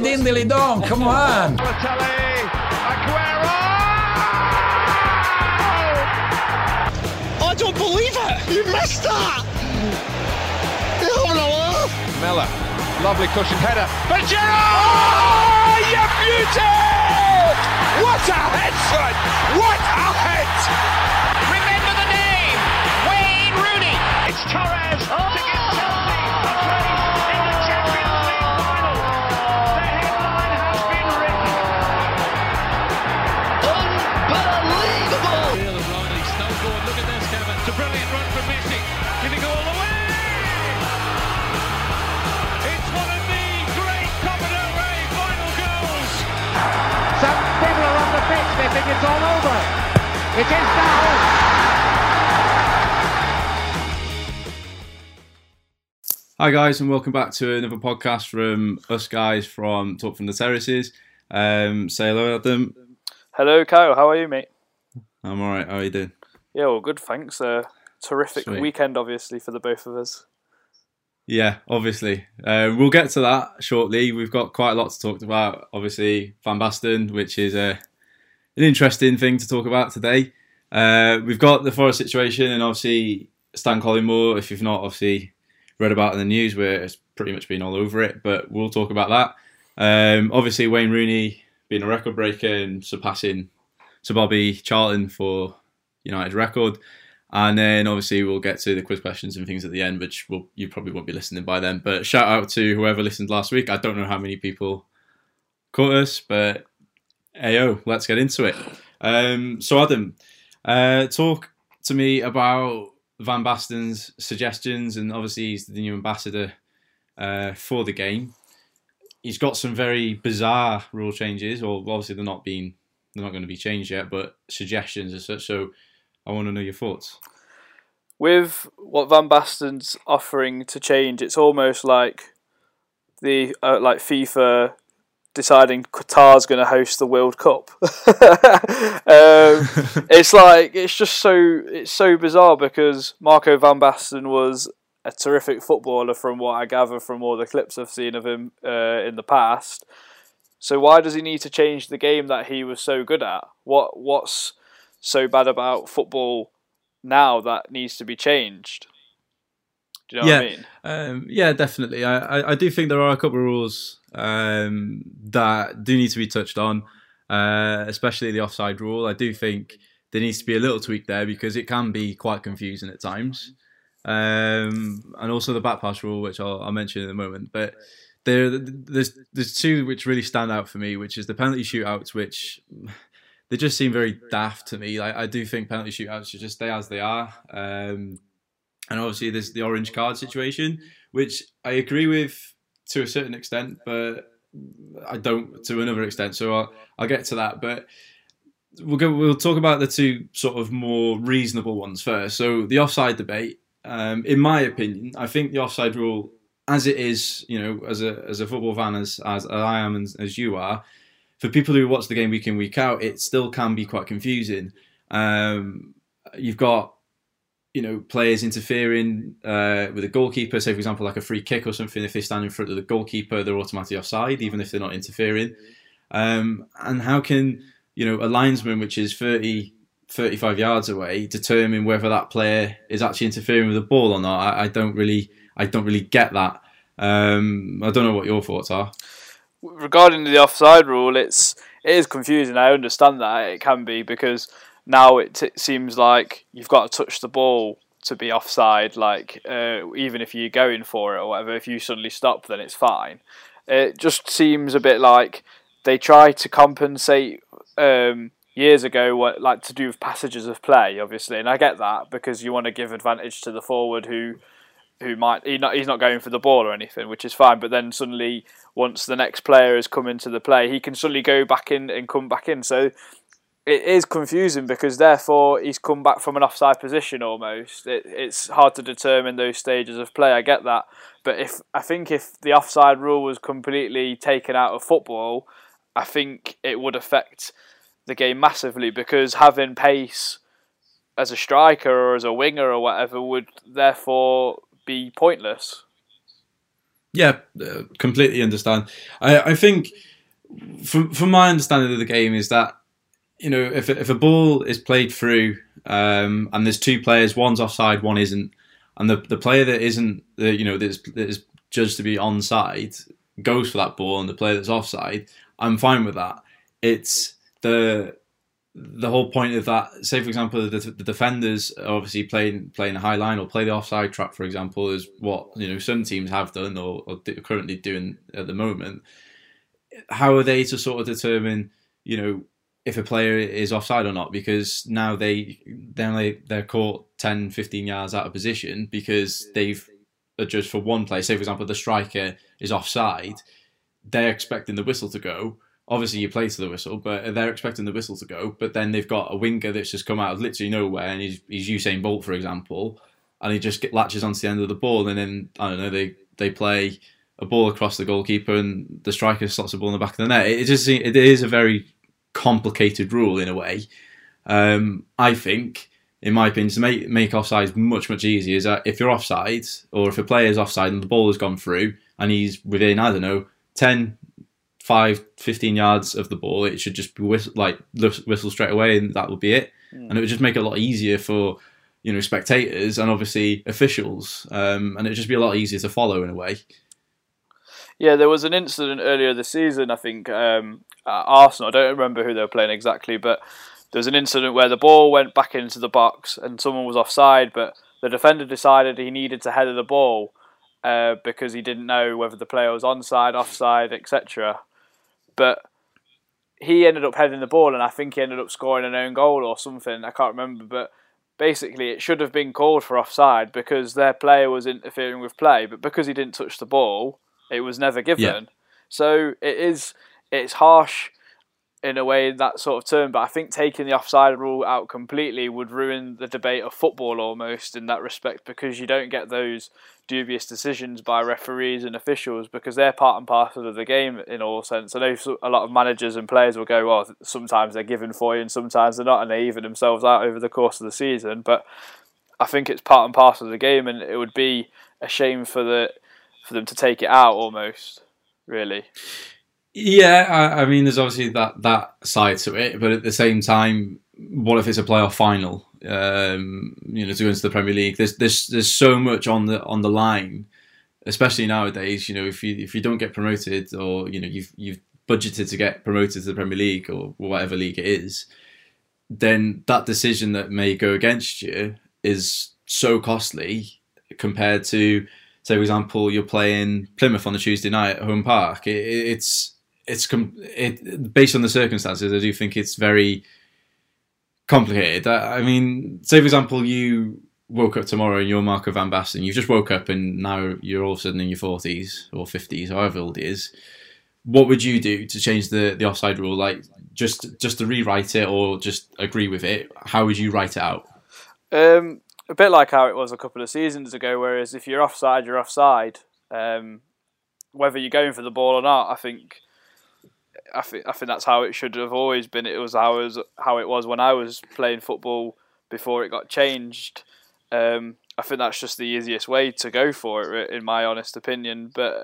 Din dilly dong, come on. Balotelli, Aguero! I don't believe it! You missed that! You're having a laugh! Miller, lovely cushion header. But Giroud! Oh, you beauty! What a head, son! What a head! Remember the name, Wayne Rooney. It's Torres to give Chelsea a place in the Champions League final. The headline has been written. Unbelievable! Bale and Riley still going. Look at this, Kevin. It's a brilliant run from Messi. Can he go all the way? It's one of the great Copa del Rey final goals. Some people are on the pitch, they think it's all over. It is now. Hi guys, and welcome back to another podcast from us guys from Talk from the Terraces. Say hello, Adam. Hello, Kyle. How are you, mate? I'm alright, how are you doing? Yeah, well, good, thanks. Terrific Sweet. weekend, obviously, for the both of us. Yeah, obviously. We'll get to that shortly. We've got quite a lot to talk about. Obviously, Van Basten, which is an interesting thing to talk about today. We've got the Forest situation and obviously Stan Collymore, if you've not obviously read about it in the news, where it's pretty much been all over it, but we'll talk about that. Obviously, Wayne Rooney being a record breaker and surpassing Sir Bobby Charlton for United record. And then obviously we'll get to the quiz questions and things at the end, which you probably won't be listening by then. But shout out to whoever listened last week. I don't know how many people caught us, but ayo, let's get into it. So Adam, talk to me about Van Basten's suggestions, and obviously he's the new ambassador for the game. He's got some very bizarre rule changes, or obviously they're not going to be changed yet, but suggestions as such. So I want to know your thoughts. With what Van Basten's offering to change, it's almost like the like FIFA deciding Qatar's going to host the World Cup. It's so bizarre because Marco Van Basten was a terrific footballer from what I gather from all the clips I've seen of him in the past. So why does he need to change the game that he was so good at? What's so bad about football now that needs to be changed? Do you know what I mean? Yeah, definitely. I do think there are a couple of rules that do need to be touched on, especially the offside rule. I do think there needs to be a little tweak there because it can be quite confusing at times. And also the back pass rule, which I'll mention in a moment. But there's two which really stand out for me, which is the penalty shootouts, which they just seem very daft to me. I do think penalty shootouts should just stay as they are. And obviously there's the orange card situation, which I agree with to a certain extent, but I don't to another extent. So I'll get to that. But we'll talk about the two sort of more reasonable ones first. So the offside debate, in my opinion, I think the offside rule, as it is, as a football fan, as I am and as you are, for people who watch the game week in, week out, it still can be quite confusing. You've got, players interfering with a goalkeeper. Say, for example, like a free kick or something. If they stand in front of the goalkeeper, they're automatically offside, even if they're not interfering. And how can, a linesman, which is 30, 35 yards away, determine whether that player is actually interfering with the ball or not? I don't really get that. I don't know what your thoughts are. Regarding the offside rule, it is confusing. I understand that it can be because now it seems like you've got to touch the ball to be offside. Like even if you're going for it or whatever, if you suddenly stop, then it's fine. It just seems a bit like they try to compensate years ago, like to do with passages of play, obviously, and I get that because you want to give advantage to the forward who might he's not going for the ball or anything, which is fine. But then suddenly, once the next player has come into the play, he can suddenly go back in and come back in. So it is confusing because therefore he's come back from an offside position almost. It's hard to determine those stages of play. I get that, but I think if the offside rule was completely taken out of football, I think it would affect the game massively because having pace as a striker or as a winger or whatever would therefore be pointless. Yeah, completely understand. I think, from my understanding of the game, is that if a ball is played through and there's two players, one's offside, one isn't, and the player that isn't, that is judged to be onside goes for that ball, and the player that's offside, I'm fine with that. It's the whole point of that. Say, for example, the defenders are obviously playing a high line or play the offside trap, for example, is what some teams have done or currently doing at the moment. How are they to sort of determine, if a player is offside or not? Because now they're caught 10, 15 yards out of position because they've adjudged for one play. Say, for example, the striker is offside. They're expecting the whistle to go. Obviously, you play to the whistle, but they're expecting the whistle to go. But then they've got a winger that's just come out of literally nowhere, and he's Usain Bolt, for example, and he just latches onto the end of the ball, and then, I don't know, they play a ball across the goalkeeper, and the striker slots the ball in the back of the net. It is a very complicated rule in a way. I think, in my opinion, to make offsides much, much easier is that if you're offside, or if a player is offside and the ball has gone through, and he's within, I don't know, 10, 5, 15 yards of the ball, it should just be whistle straight away, and that would be it. And it would just make it a lot easier for spectators and obviously officials, and it would just be a lot easier to follow in a way. Yeah, there was an incident earlier this season, I think, at Arsenal. I don't remember who they were playing exactly, but there was an incident where the ball went back into the box and someone was offside, but the defender decided he needed to header the ball because he didn't know whether the player was onside, offside, etc. But he ended up heading the ball, and I think he ended up scoring an own goal or something. I can't remember, but basically it should have been called for offside because their player was interfering with play, but because he didn't touch the ball, it was never given. Yeah. So it's harsh in a way, in that sort of term, but I think taking the offside rule out completely would ruin the debate of football almost in that respect, because you don't get those dubious decisions by referees and officials because they're part and parcel of the game in all sense. I know a lot of managers and players will go, well, sometimes they're given for you and sometimes they're not, and they even themselves out over the course of the season, but I think it's part and parcel of the game, and it would be a shame for them to take it out almost, really. Yeah, I mean, there's obviously that side to it, but at the same time, what if it's a playoff final? To go into the Premier League, there's so much on the line, especially nowadays. If you don't get promoted, or you've budgeted to get promoted to the Premier League or whatever league it is, then that decision that may go against you is so costly compared to, say, for example, you're playing Plymouth on a Tuesday night at home park. It's based on the circumstances, I do think it's very complicated. I mean, say, for example, you woke up tomorrow and you're Marco van Basten. You've just woke up and now you're all of a sudden in your 40s or 50s, however old it is. What would you do to change the offside rule? Like, just to rewrite it or just agree with it? How would you write it out? A bit like how it was a couple of seasons ago, whereas if you're offside, you're offside. Whether you're going for the ball or not, I think that's how it should have always been. It was how it was when I was playing football before it got changed. I think that's just the easiest way to go for it, in my honest opinion. But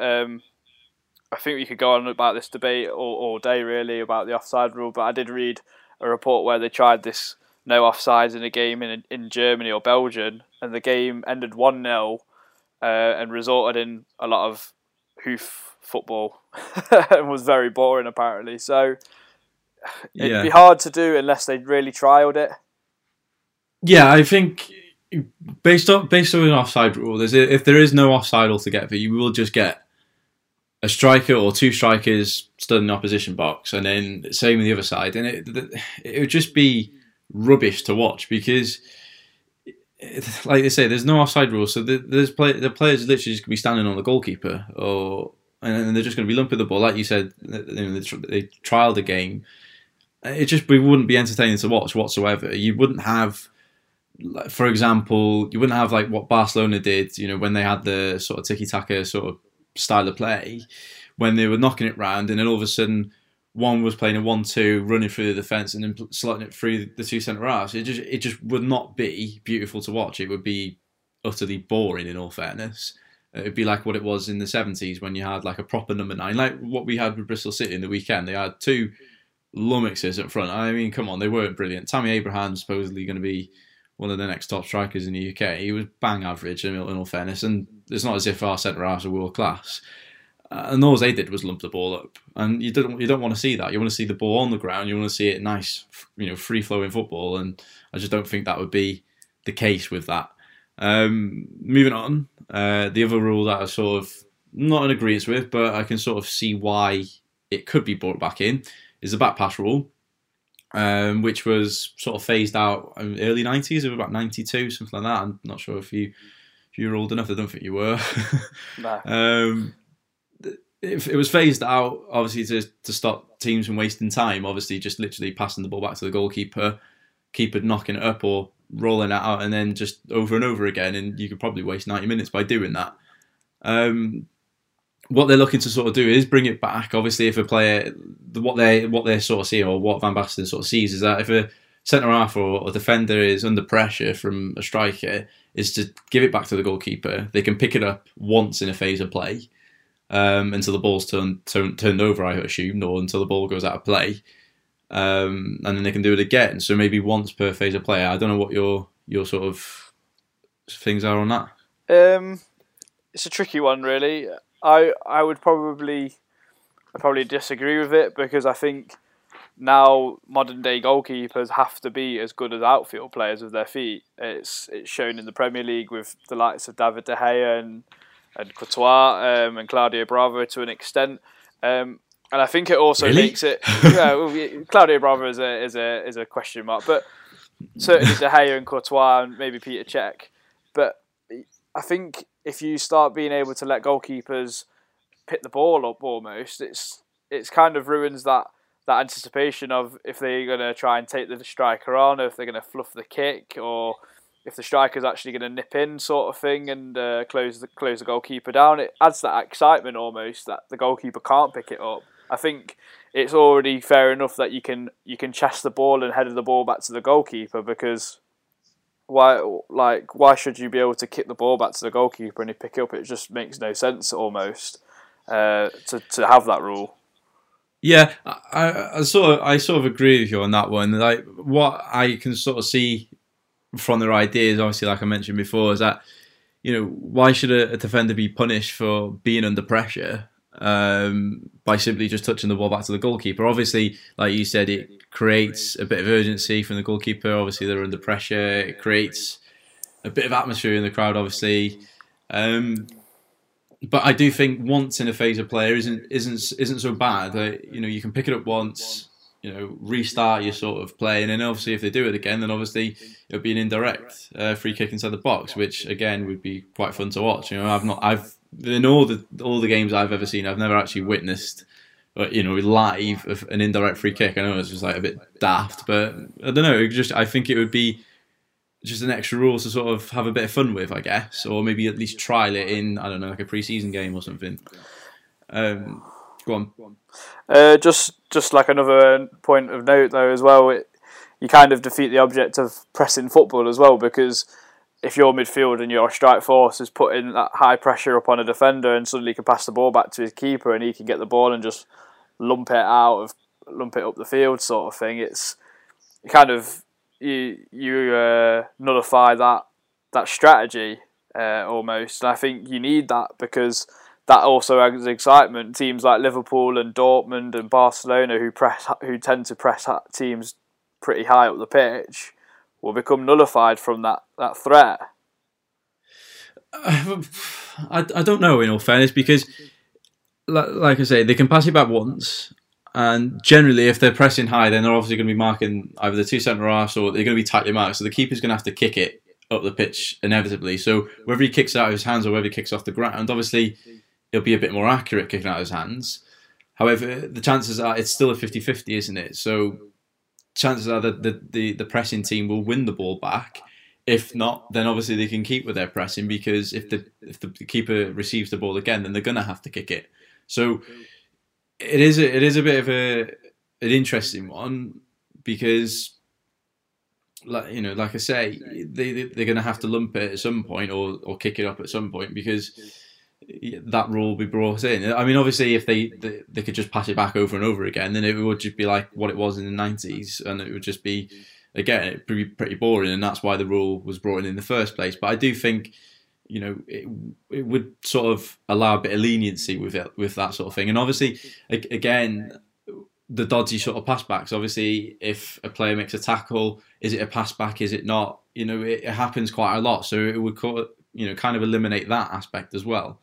I think we could go on about this debate all day, really, about the offside rule. But I did read a report where they tried this no offsides in a game in Germany or Belgium, and the game ended 1-0 and resulted in a lot of hoof football and was very boring, apparently. So it'd be hard to do unless they really trialed it. Yeah, I think based on an offside rule, if there is no offside altogether, you will just get a striker or two strikers stood in the opposition box, and then same with the other side, and it would just be rubbish to watch because, like they say, there's no offside rule, so the players literally just going to be standing on the goalkeeper, and they're just going to be lumping the ball, like you said. They trialled the game. We wouldn't be entertaining to watch whatsoever. You wouldn't have, for example, like what Barcelona did, when they had the sort of tiki-taka sort of style of play, when they were knocking it round, and then all of a sudden one was playing a 1-2, running through the defence and then slotting it through the two centre-halves. It just would not be beautiful to watch. It would be utterly boring, in all fairness. it'd be like what it was in the 70s when you had like a proper number 9, like what we had with Bristol City in the weekend. They had 2 lummoxes up front. I mean, come on, they weren't brilliant. Tammy Abraham's supposedly going to be one of the next top strikers in the UK. He was bang average, in all fairness, and it's not as if our centre-halves are world class. And all they did was lump the ball up, and you don't want to see that. You want to see the ball on the ground. You want to see it nice, free-flowing football, and I just don't think that would be the case with that. Moving on, the other rule that I sort of not in agreement with, but I can sort of see why it could be brought back in, is the back pass rule, which was sort of phased out in early 90s, of about 92, something like that. I'm not sure if you were old enough. I don't think you were. No. It was phased out, obviously, to stop teams from wasting time. Obviously, just literally passing the ball back to the goalkeeper, keeper knocking it up or rolling it out, and then just over and over again. And you could probably waste 90 minutes by doing that. What they're looking to sort of do is bring it back. Obviously, if a player, what they sort of see, or what Van Basten sort of sees, is that if a centre half or a defender is under pressure from a striker, is to give it back to the goalkeeper. They can pick it up once in a phase of play. Until the ball's turned over, I assume, or until the ball goes out of play, and then they can do it again. So maybe once per phase of play. I don't know what your sort of things are on that. It's a tricky one, really. I would probably disagree with it, because I think now modern day goalkeepers have to be as good as outfield players with their feet. It's shown in the Premier League with the likes of David De Gea and Courtois and Claudio Bravo to an extent, and I think it also makes it. Claudio Bravo is a question mark, but certainly De Gea and Courtois and maybe Peter Cech. But I think if you start being able to let goalkeepers pick the ball up, almost it's kind of ruins that anticipation of if they're going to try and take the striker on, or if they're going to fluff the kick, or if the striker's actually going to nip in, sort of thing, and close the goalkeeper down. It adds that excitement almost that the goalkeeper can't pick it up. I think it's already fair enough that you can chest the ball and header the ball back to the goalkeeper, because why should you be able to kick the ball back to the goalkeeper and he pick it up? It just makes no sense almost to have that rule. Yeah, I sort of agree with you on that one. Like, what I can sort of see from their ideas, obviously, like I mentioned before, is that, why should a defender be punished for being under pressure by simply just touching the ball back to the goalkeeper? Obviously, like you said, it creates a bit of urgency from the goalkeeper. Obviously, they're under pressure. It creates a bit of atmosphere in the crowd, obviously. But I do think once in a phase of play isn't so bad. You can pick it up once, restart your sort of play, and then obviously if they do it again, then obviously it'll be an indirect free kick inside the box, which again would be quite fun to watch. I've in all the games I've ever seen, I've never actually witnessed, live of an indirect free kick. I know it's just like a bit daft, but I don't know. I think it would be just an extra rule to sort of have a bit of fun with, I guess, or maybe at least trial it in, I don't know, like a pre-season game or something. Go on. Just like another point of note though as well, you kind of defeat the object of pressing football as well, because if your midfield and your strike force is putting that high pressure up on a defender and suddenly can pass the ball back to his keeper and he can get the ball and just lump it up the field sort of thing, it's kind of you nullify that strategy almost. And I think you need that, because that also adds excitement. Teams like Liverpool and Dortmund and Barcelona, who tend to press teams pretty high up the pitch, will become nullified from that threat. I don't know, in all fairness, because like I say, they can pass it back once, and generally if they're pressing high, then they're obviously going to be marking either the two centre-halves, or they're going to be tightly marked, so the keeper's going to have to kick it up the pitch inevitably. So whether he kicks it out of his hands or whether he kicks off the ground, obviously it'll be a bit more accurate kicking out of his hands. However, the chances are it's still a 50-50, isn't it? So chances are that the pressing team will win the ball back. If not, then obviously they can keep with their pressing, because if the keeper receives the ball again, then they're going to have to kick it. So it is a bit of an interesting one, because like I say, they're going to have to lump it at some point or kick it up at some point, because that rule be brought in. I mean, obviously, if they could just pass it back over and over again, then it would just be like what it was in the 90s, and it would just be, again, it'd be pretty boring, and that's why the rule was brought in the first place. But I do think, it would sort of allow a bit of leniency with that sort of thing. And obviously, again, the dodgy sort of pass backs. Obviously, if a player makes a tackle, is it a pass back? Is it not? It happens quite a lot. So it would kind of eliminate that aspect as well.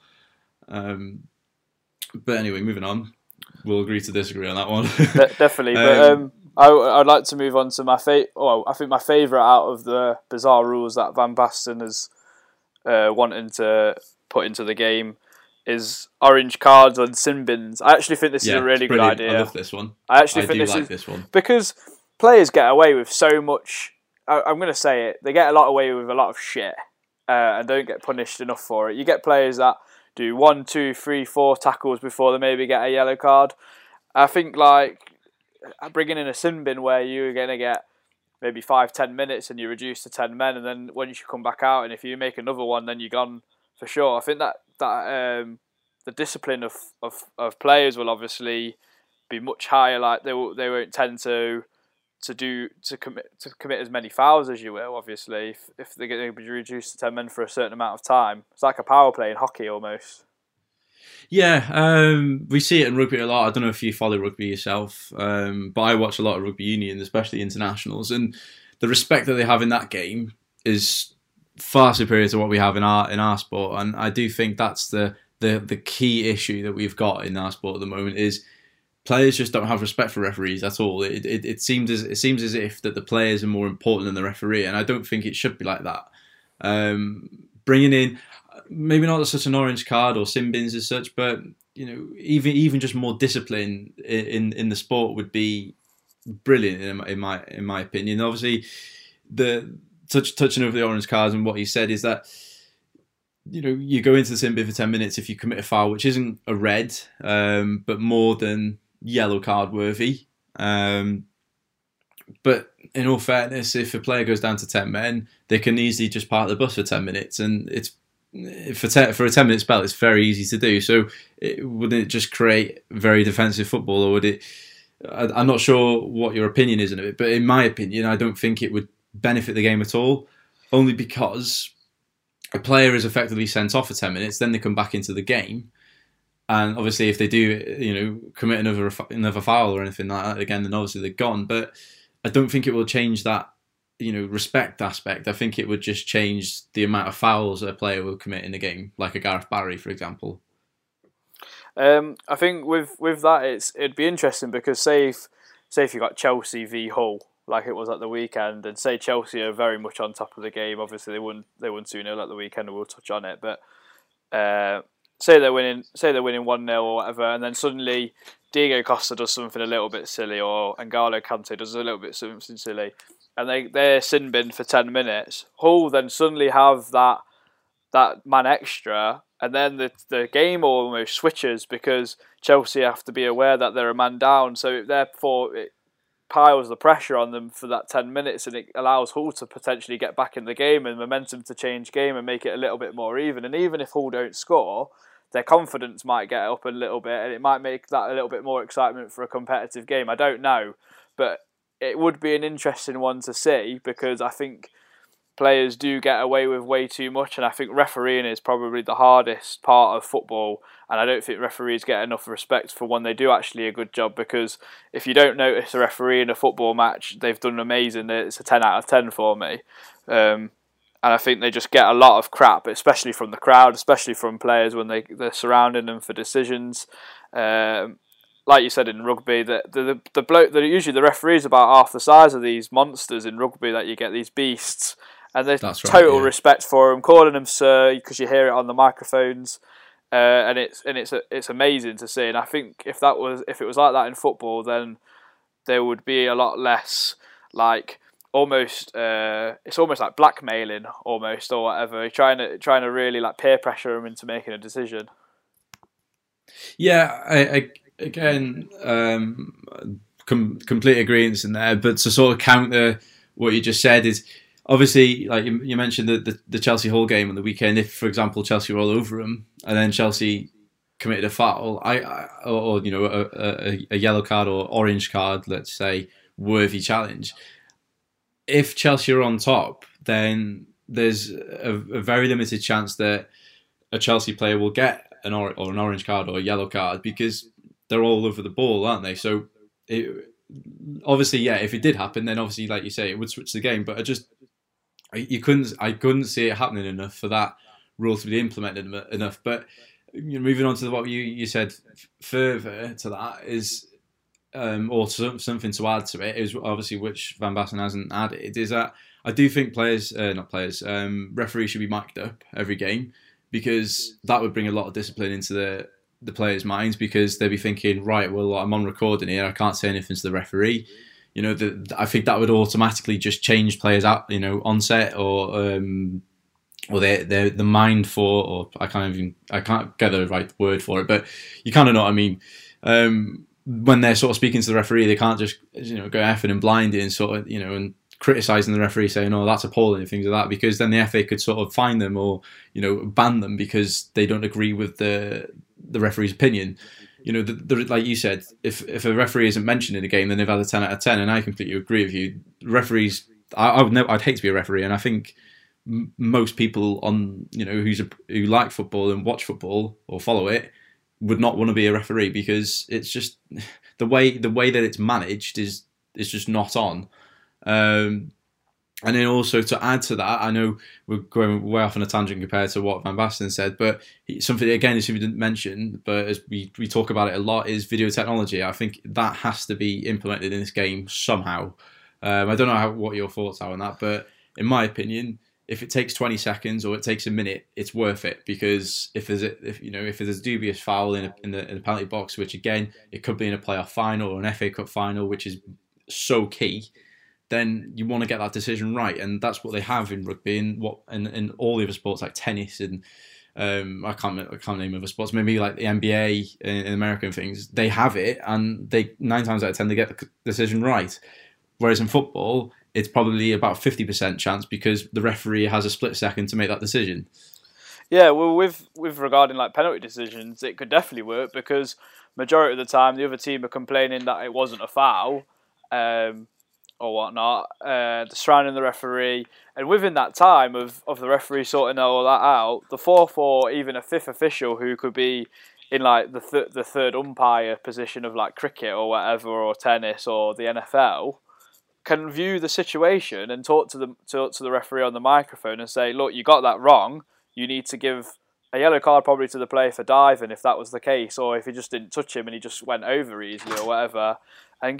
But anyway, moving on. We'll agree to disagree on that one. Definitely. But I'd like to move on to my I think my favourite out of the bizarre rules that Van Basten has wanting to put into the game is orange cards and sin bins. I actually think this is a really good idea. I love this one. I think this one because players get away with so much. I'm going to say it. They get a lot away with a lot of shit and don't get punished enough for it. You get players that do 1, 2, 3, 4 tackles before they maybe get a yellow card. I think bringing in a sin bin where you're going to get maybe 5-10 minutes and you reduce to 10 men, and then when you should come back out, and if you make another one, then you're gone for sure. I think that the discipline of players will obviously be much higher. Like they won't tend to commit as many fouls as you will. Obviously, if they're going to be reduced to 10 men for a certain amount of time, it's like a power play in hockey almost. Yeah, we see it in rugby a lot. I don't know if you follow rugby yourself, but I watch a lot of rugby union, especially internationals, and the respect that they have in that game is far superior to what we have in our sport. And I do think that's the key issue that we've got in our sport at the moment is players just don't have respect for referees at all. It seems as if that the players are more important than the referee, and I don't think it should be like that. Bringing in maybe not such an orange card or sin bins as such, but even just more discipline in the sport would be brilliant in my opinion. Obviously, the touching over the orange cards and what he said is that you go into the sin bin for 10 minutes if you commit a foul which isn't a red, but more than yellow card worthy. But in all fairness, if a player goes down to 10 men, they can easily just park the bus for 10 minutes, and it's for a 10-minute spell, it's very easy to do. So wouldn't it just create very defensive football, or would it? I'm not sure what your opinion is on it, but in my opinion, I don't think it would benefit the game at all, only because a player is effectively sent off for 10 minutes, then they come back into the game. And obviously if they do, commit another foul or anything like that again, then obviously they're gone. But I don't think it will change that, respect aspect. I think it would just change the amount of fouls a player will commit in a game, like a Gareth Barry, for example. I think with that, it'd be interesting because say if you got Chelsea v Hull, like it was at the weekend, and say Chelsea are very much on top of the game. Obviously, they won 2-0 at the weekend, and we'll touch on it. But say they're winning 1-0 or whatever, and then suddenly Diego Costa does something a little bit silly, or N'Golo Kante does a little bit something silly, and they're sin bin for 10 minutes. Hull then suddenly have that man extra, and then the game almost switches because Chelsea have to be aware that they're a man down. So therefore it piles the pressure on them for that 10 minutes, and it allows Hull to potentially get back in the game and momentum to change game and make it a little bit more even. And even if Hull don't score, their confidence might get up a little bit, and it might make that a little bit more excitement for a competitive game. I don't know, but it would be an interesting one to see because I think players do get away with way too much, and I think refereeing is probably the hardest part of football, and I don't think referees get enough respect for when they do actually a good job, because if you don't notice a referee in a football match, they've done amazing. It's a 10 out of 10 for me. And I think they just get a lot of crap, especially from the crowd, especially from players when they're surrounding them for decisions. Like you said in rugby, the bloke, usually the referee's about half the size of these monsters in rugby that you get, these beasts, and there's total respect for them, calling them sir because you hear it on the microphones, and it's amazing to see. And I think if it was like that in football, then there would be a lot less like it's almost like blackmailing almost or whatever, trying to really like peer pressure them into making a decision. Yeah, I again, complete agreement in there. But to sort of counter what you just said is, obviously, like you mentioned the Chelsea Hull game on the weekend. If, for example, Chelsea were all over them, and then Chelsea committed a foul, or you know, a yellow card or orange card, let's say, worthy challenge. If Chelsea are on top, then there's a very limited chance that a Chelsea player will get an orange card or a yellow card, because they're all over the ball, aren't they? So, obviously, yeah, if it did happen, then obviously, like you say, it would switch the game. But I couldn't see it happening enough for that rule to be implemented enough. But you know, moving on to what you said further to that is, or something to add to it, is obviously which Van Basten hasn't added, is that I do think referees should be mic'd up every game, because that would bring a lot of discipline into the players' minds, because they'd be thinking, right, well, I'm on recording here, I can't say anything to the referee. You know, I think that would automatically just change players out, you know, on set, or the mind for, or I can't get the right word for it, but you kind of know what I mean. When they're sort of speaking to the referee, they can't just, you know, go effing and blinding and sort of, you know, and criticising the referee, saying, "Oh, that's appalling," and things like that, because then the FA could sort of fine them, or, you know, ban them because they don't agree with the referee's opinion. You know, like you said, if a referee isn't mentioned in a game, then they've had a 10 out of 10, and I completely agree with you. Referees, I'd hate to be a referee, and I think most people on, you know, who like football and watch football or follow it would not want to be a referee, because it's just the way that it's managed is just not on. And then also, to add to that, I know we're going way off on a tangent compared to what Van Basten said, but something, again, as we didn't mention, but as we talk about it a lot, is video technology. I think that has to be implemented in this game somehow. I don't know what your thoughts are on that, but in my opinion, if it takes 20 seconds or it takes a minute, it's worth it, because if there's a dubious foul in the penalty box, which again, it could be in a playoff final or an FA Cup final, which is so key, then you want to get that decision right, and that's what they have in rugby and all the other sports like tennis and I can't name other sports, maybe like the NBA and American things. They have it, and they 9 times out of 10 they get the decision right. Whereas in football, it's probably about 50% chance, because the referee has a split second to make that decision. Yeah, well, with regarding like penalty decisions, it could definitely work, because majority of the time the other team are complaining that it wasn't a foul. Or whatnot, surrounding the referee, and within that time of the referee sorting all that out, the fourth or even a fifth official, who could be in like the third umpire position of like cricket or whatever, or tennis or the NFL, can view the situation and talk to the referee on the microphone and say, "Look, you got that wrong. You need to give a yellow card probably to the player for diving, if that was the case, or if he just didn't touch him and he just went over easily or whatever, and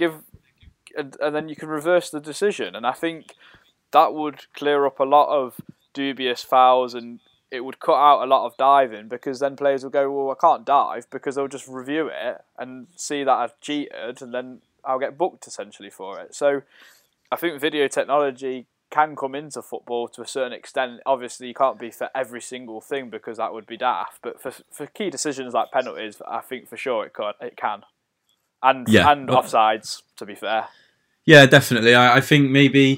then you can reverse the decision." And I think that would clear up a lot of dubious fouls, and it would cut out a lot of diving, because then players will go, "Well, I can't dive," because they'll just review it and see that I've cheated, and then I'll get booked essentially for it. So I think video technology can come into football to a certain extent. Obviously, you can't be for every single thing, because that would be daft. But for key decisions like penalties, I think for sure it can. And offsides, to be fair. Yeah, definitely. I think maybe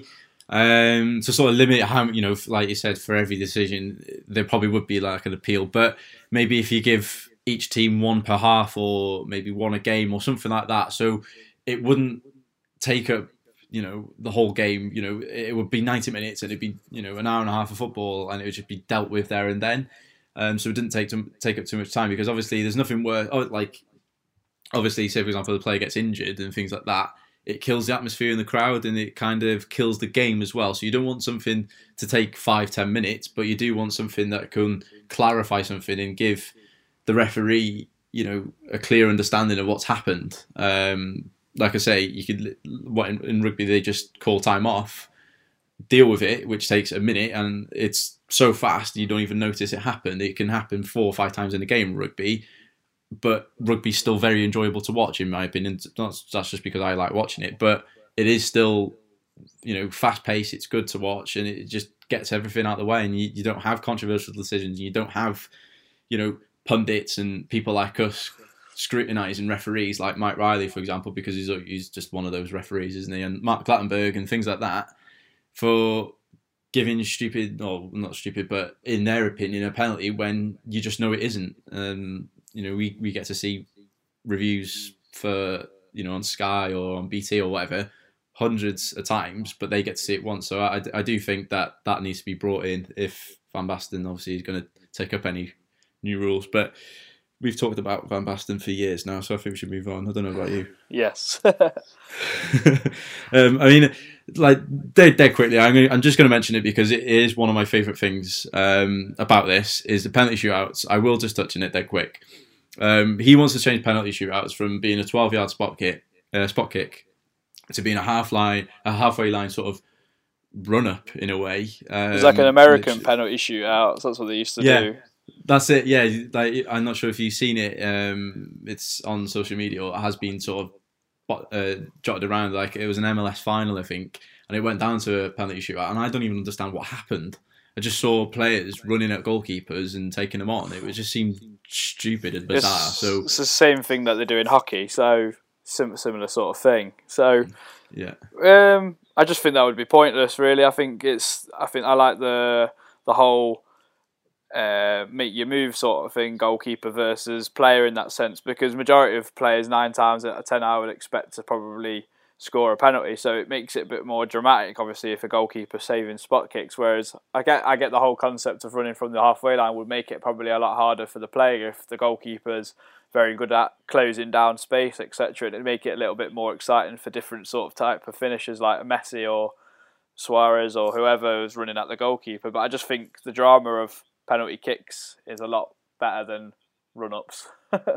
to sort of limit how, you know, like you said, for every decision, there probably would be like an appeal. But maybe if you give each team one per half, or maybe one a game or something like that, so it wouldn't take up, you know, the whole game. You know, it would be 90 minutes and it'd be, you know, an hour and a half of football, and it would just be dealt with there and then. So it didn't take up too much time, because obviously there's nothing worse. Obviously, say for example the player gets injured and things like that, it kills the atmosphere in the crowd, and it kind of kills the game as well. So you don't want something to take 5-10 minutes, but you do want something that can clarify something and give the referee, you know, a clear understanding of what's happened. Like I say, you could, in rugby they just call time off, deal with it, which takes a minute, and it's so fast you don't even notice it happened. It can happen 4 or 5 times in a game, rugby. But rugby's still very enjoyable to watch, in my opinion. That's just because I like watching it, but it is still, you know, fast paced. It's good to watch, and it just gets everything out of the way. And you don't have controversial decisions. You don't have, you know, pundits and people like us scrutinising referees, like Mike Riley, for example, because he's just one of those referees, isn't he? And Mark Clattenburg and things like that. For giving stupid, or not stupid, but in their opinion, a penalty when you just know it isn't. We get to see reviews for, on Sky or on BT or whatever, hundreds of times, but they get to see it once. So I do think that needs to be brought in if Van Basten obviously is going to take up any new rules. But we've talked about Van Basten for years now, so I think we should move on. I don't know about you. Yes. Dead quickly, I'm just going to mention it because it is one of my favourite things about this, is the penalty shootouts. I will just touch on it dead quick. He wants to change penalty shootouts from being a 12-yard spot kick to being a halfway line sort of run-up in a way. It's like an American penalty shootout. That's what they used to do. That's it, yeah. I'm not sure if you've seen it. It's on social media, or it has been sort of jotted around. Like, it was an MLS final, I think, and it went down to a penalty shootout, and I don't even understand what happened. I just saw players running at goalkeepers and taking them on. It just seemed stupid and bizarre. It's the same thing that they do in hockey, so similar sort of thing. So, yeah. I just think that would be pointless, really. I think I like the whole make your move sort of thing, goalkeeper versus player in that sense, because majority of players 9 times out of 10 I would expect to probably score a penalty, so it makes it a bit more dramatic, obviously, if a goalkeeper saving spot kicks. Whereas I get the whole concept of running from the halfway line would make it probably a lot harder for the player if the goalkeeper's very good at closing down space, etc. It'd make it a little bit more exciting for different sort of type of finishers like Messi or Suarez or whoever is running at the goalkeeper. But I just think the drama of penalty kicks is a lot better than run-ups.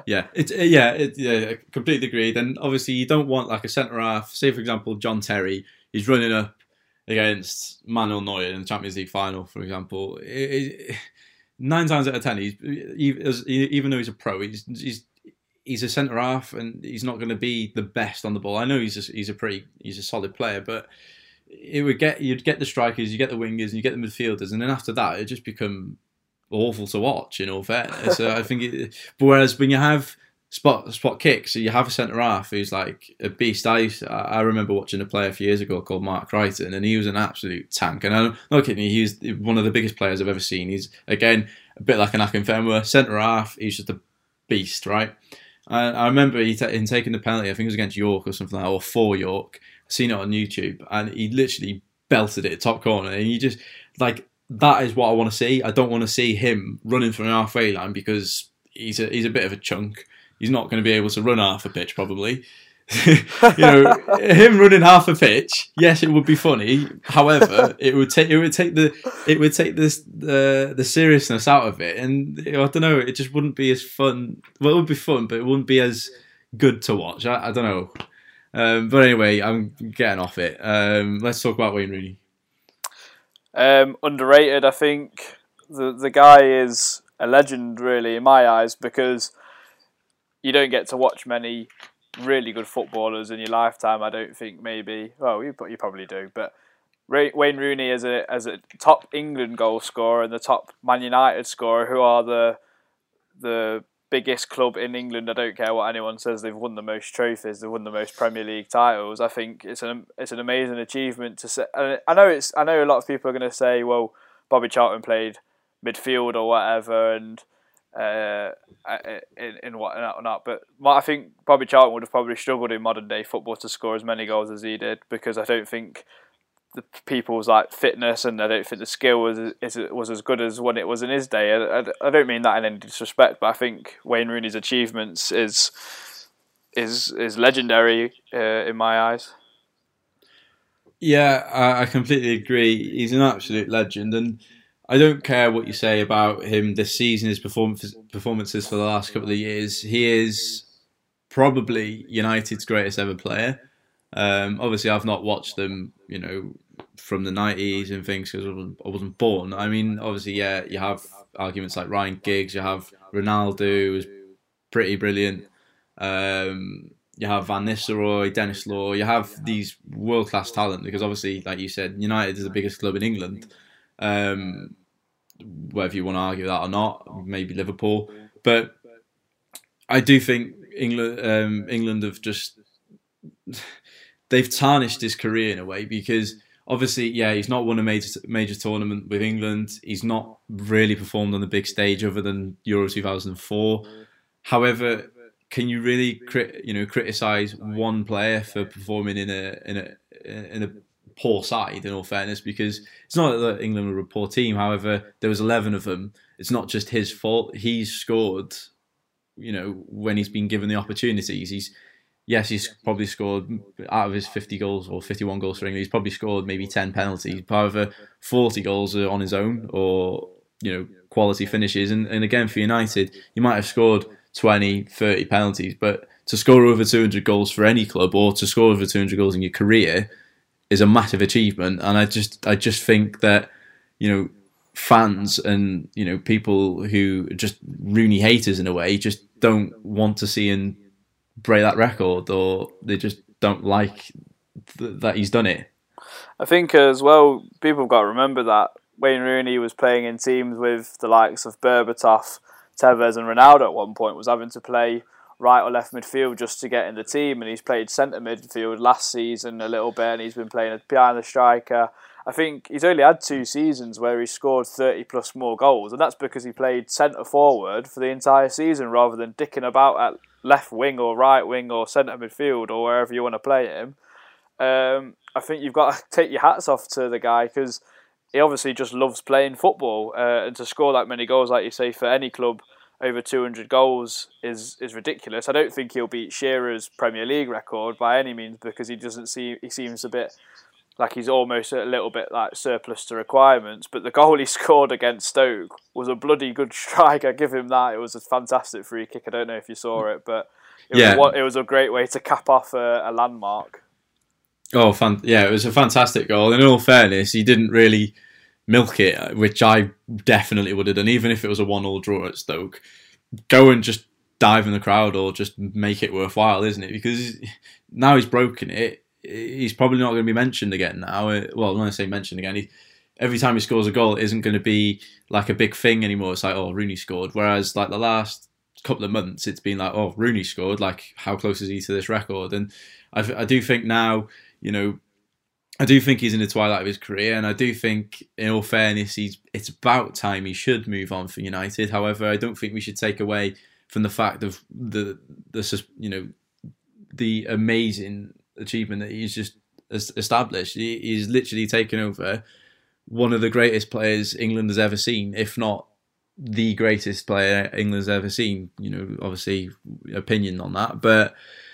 I completely agreed. And obviously you don't want like a centre half, say for example John Terry, he's running up against Manuel Neuer in the Champions League final, for example. 9 times out of 10, even though he's a pro, he's a centre half, and he's not going to be the best on the ball. I know he's a solid player, but you'd get the strikers, you get the wingers, and you get the midfielders, and then after that, it just become awful to watch, in all fairness. So I think but whereas when you have spot kicks, so you have a centre half who's like a beast. I remember watching a player a few years ago called Mark Crichton, and he was an absolute tank. And I'm not kidding you, he's one of the biggest players I've ever seen. He's, again, a bit like an Akinfenwa, centre half. He's just a beast, right? And I remember him taking the penalty, I think it was against York or something like that, or for York. I've seen it on YouTube, and he literally belted it top corner, and you just, like, that is what I want to see. I don't want to see him running from an halfway line, because he's a bit of a chunk. He's not going to be able to run half a pitch, probably. Him running half a pitch, yes, it would be funny. However, it would take the seriousness out of it, and I don't know. It just wouldn't be as fun. Well, it would be fun, but it wouldn't be as good to watch. I don't know. But anyway, I'm getting off it. Let's talk about Wayne Rooney. Underrated, I think. The guy is a legend, really, in my eyes, because you don't get to watch many really good footballers in your lifetime. I don't think, maybe. Well, you probably do, but Wayne Rooney as a top England goal scorer and the top Man United scorer, who are the biggest club in England. I don't care what anyone says. They've won the most trophies. They've won the most Premier League titles. I think it's an amazing achievement to say. I know a lot of people are going to say, well, Bobby Charlton played midfield or whatever, and in whatnot. But I think Bobby Charlton would have probably struggled in modern day football to score as many goals as he did, because I don't think the people's like fitness, and I don't think the skill was as good as when it was in his day. I don't mean that in any disrespect, but I think Wayne Rooney's achievements is legendary in my eyes. Yeah, I completely agree. He's an absolute legend, and I don't care what you say about him this season, his performances for the last couple of years. He is probably United's greatest ever player. Obviously, I've not watched them, from the 90s and things, because I wasn't born. I mean, obviously, yeah, you have arguments like Ryan Giggs, you have Ronaldo, who was pretty brilliant. You have Van Nistelrooy, Dennis Law. You have these world-class talent, because obviously, like you said, United is the biggest club in England. Whether you want to argue that or not, maybe Liverpool. But I do think England have just... They've tarnished his career in a way, because obviously, yeah, he's not won a major tournament with England. He's not really performed on the big stage other than Euro 2004. However, can you really criticise one player for performing in a poor side? In all fairness, because it's not that England were a poor team. However, there was 11 of them. It's not just his fault. He's scored, when he's been given the opportunities. He's probably scored out of his 50 goals or 51 goals for England. He's probably scored maybe 10 penalties. However, 40 goals are on his own or quality finishes. And again, for United, you might have scored 20, 30 penalties, but to score over 200 goals for any club or to score over 200 goals in your career is a massive achievement. And I just think that, fans and, people who are just Rooney haters in a way just don't want to see him break that record, or they just don't like that he's done it. I think as well, people have got to remember that Wayne Rooney was playing in teams with the likes of Berbatov, Tevez and Ronaldo at one point, was having to play right or left midfield just to get in the team, and he's played centre midfield last season a little bit, and he's been playing behind the striker. I think he's only had 2 seasons where he scored 30 plus more goals, and that's because he played centre forward for the entire season rather than dicking about at left wing or right wing or centre midfield or wherever you want to play him. I think you've got to take your hats off to the guy, because he obviously just loves playing football, and to score that many goals, like you say, for any club over 200 goals is ridiculous. I don't think he'll beat Shearer's Premier League record by any means, because he seems a bit like he's almost a little bit like surplus to requirements. But the goal he scored against Stoke was a bloody good strike. I give him that. It was a fantastic free kick. I don't know if you saw it, but it was a great way to cap off a landmark. Oh, it was a fantastic goal. And in all fairness, he didn't really milk it, which I definitely would have done, even if it was a 1-1 draw at Stoke. Go and just dive in the crowd or just make it worthwhile, isn't it? Because now he's broken it, he's probably not going to be mentioned again now. Well, when I say mentioned again, every time he scores a goal, it isn't going to be like a big thing anymore. It's like, oh, Rooney scored. Whereas like the last couple of months, it's been like, oh, Rooney scored. Like, how close is he to this record? And I do think now, I do think he's in the twilight of his career, and I do think, in all fairness, it's about time he should move on for United. However, I don't think we should take away from the fact of the amazing achievement that he's just established. He's literally taken over one of the greatest players England has ever seen, if not the greatest player England's ever seen. Obviously, opinion on that, but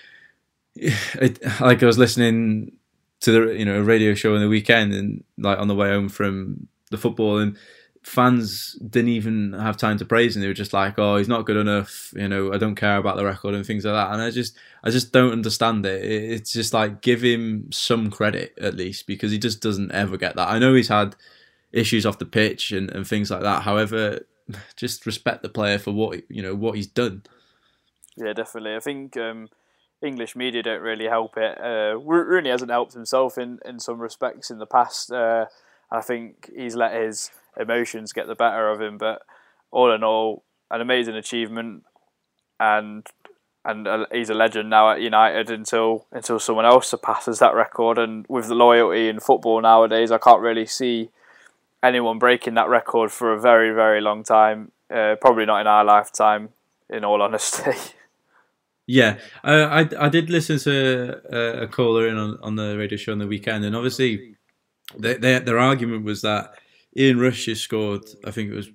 I was listening to the radio show on the weekend, and like on the way home from the football, and fans didn't even have time to praise him. They were just like, oh, he's not good enough, I don't care about the record and things like that. And I just don't understand it. It's just like, give him some credit at least, because he just doesn't ever get that. I know he's had issues off the pitch and things like that. However, just respect the player for what he's done. Yeah, definitely. I think English media don't really help it. Rooney hasn't helped himself in some respects in the past. I think he's let his emotions get the better of him. But all in all, an amazing achievement, and he's a legend now at United until someone else surpasses that record. And with the loyalty in football nowadays, I can't really see anyone breaking that record for a very, very long time. Probably not in our lifetime, in all honesty. Yeah, I did listen to a caller in on the radio show on the weekend, and obviously their argument was that Ian Rush has scored, I think it was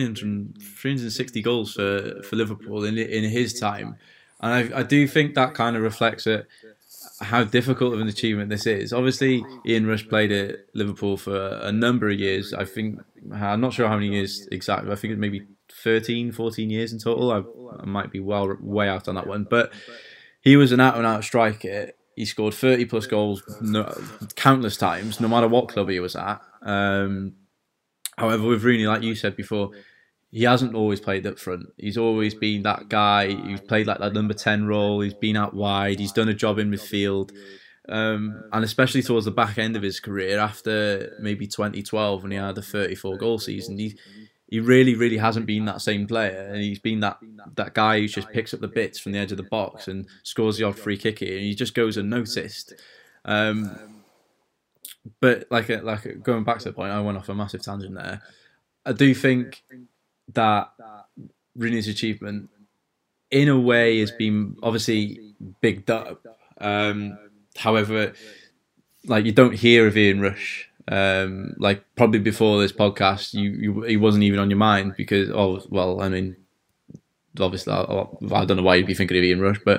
360 goals for Liverpool in his time, and I do think that kind of reflects how difficult of an achievement this is. Obviously, Ian Rush played at Liverpool for a number of years. I'm not sure how many years exactly. I think it maybe 13, 14 years in total. I might be way out on that one. But he was an out-and-out striker. He scored 30 plus goals countless times, no matter what club he was at. However, with Rooney, like you said before, he hasn't always played up front. He's always been that guy who's played like that number 10 role. He's been out wide. He's done a job in midfield. And especially towards the back end of his career, after maybe 2012 when he had a 34 goal season, he really, really hasn't been that same player. And he's been that guy who just picks up the bits from the edge of the box and scores the odd free kick here, and he just goes unnoticed. but going back to the point, I went off a massive tangent there. I do think that Rooney's achievement, in a way, has been obviously bigged up. However, like, you don't hear of Ian Rush. Like, probably before this podcast, he wasn't even on your mind because, I mean, obviously, I don't know why you'd be thinking of Ian Rush, but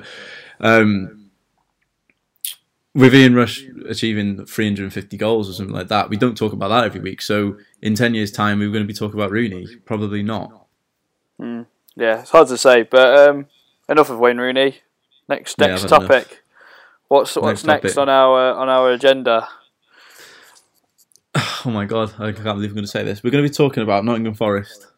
with Ian Rush achieving 350 goals or something like that, we don't talk about that every week. So in 10 years' time, we're going to be talking about Rooney. Probably not. Yeah, it's hard to say, but enough of Wayne Rooney. Next topic. Enough. What's next on our agenda? Oh my God, I can't believe I'm going to say this. We're going to be talking about Nottingham Forest.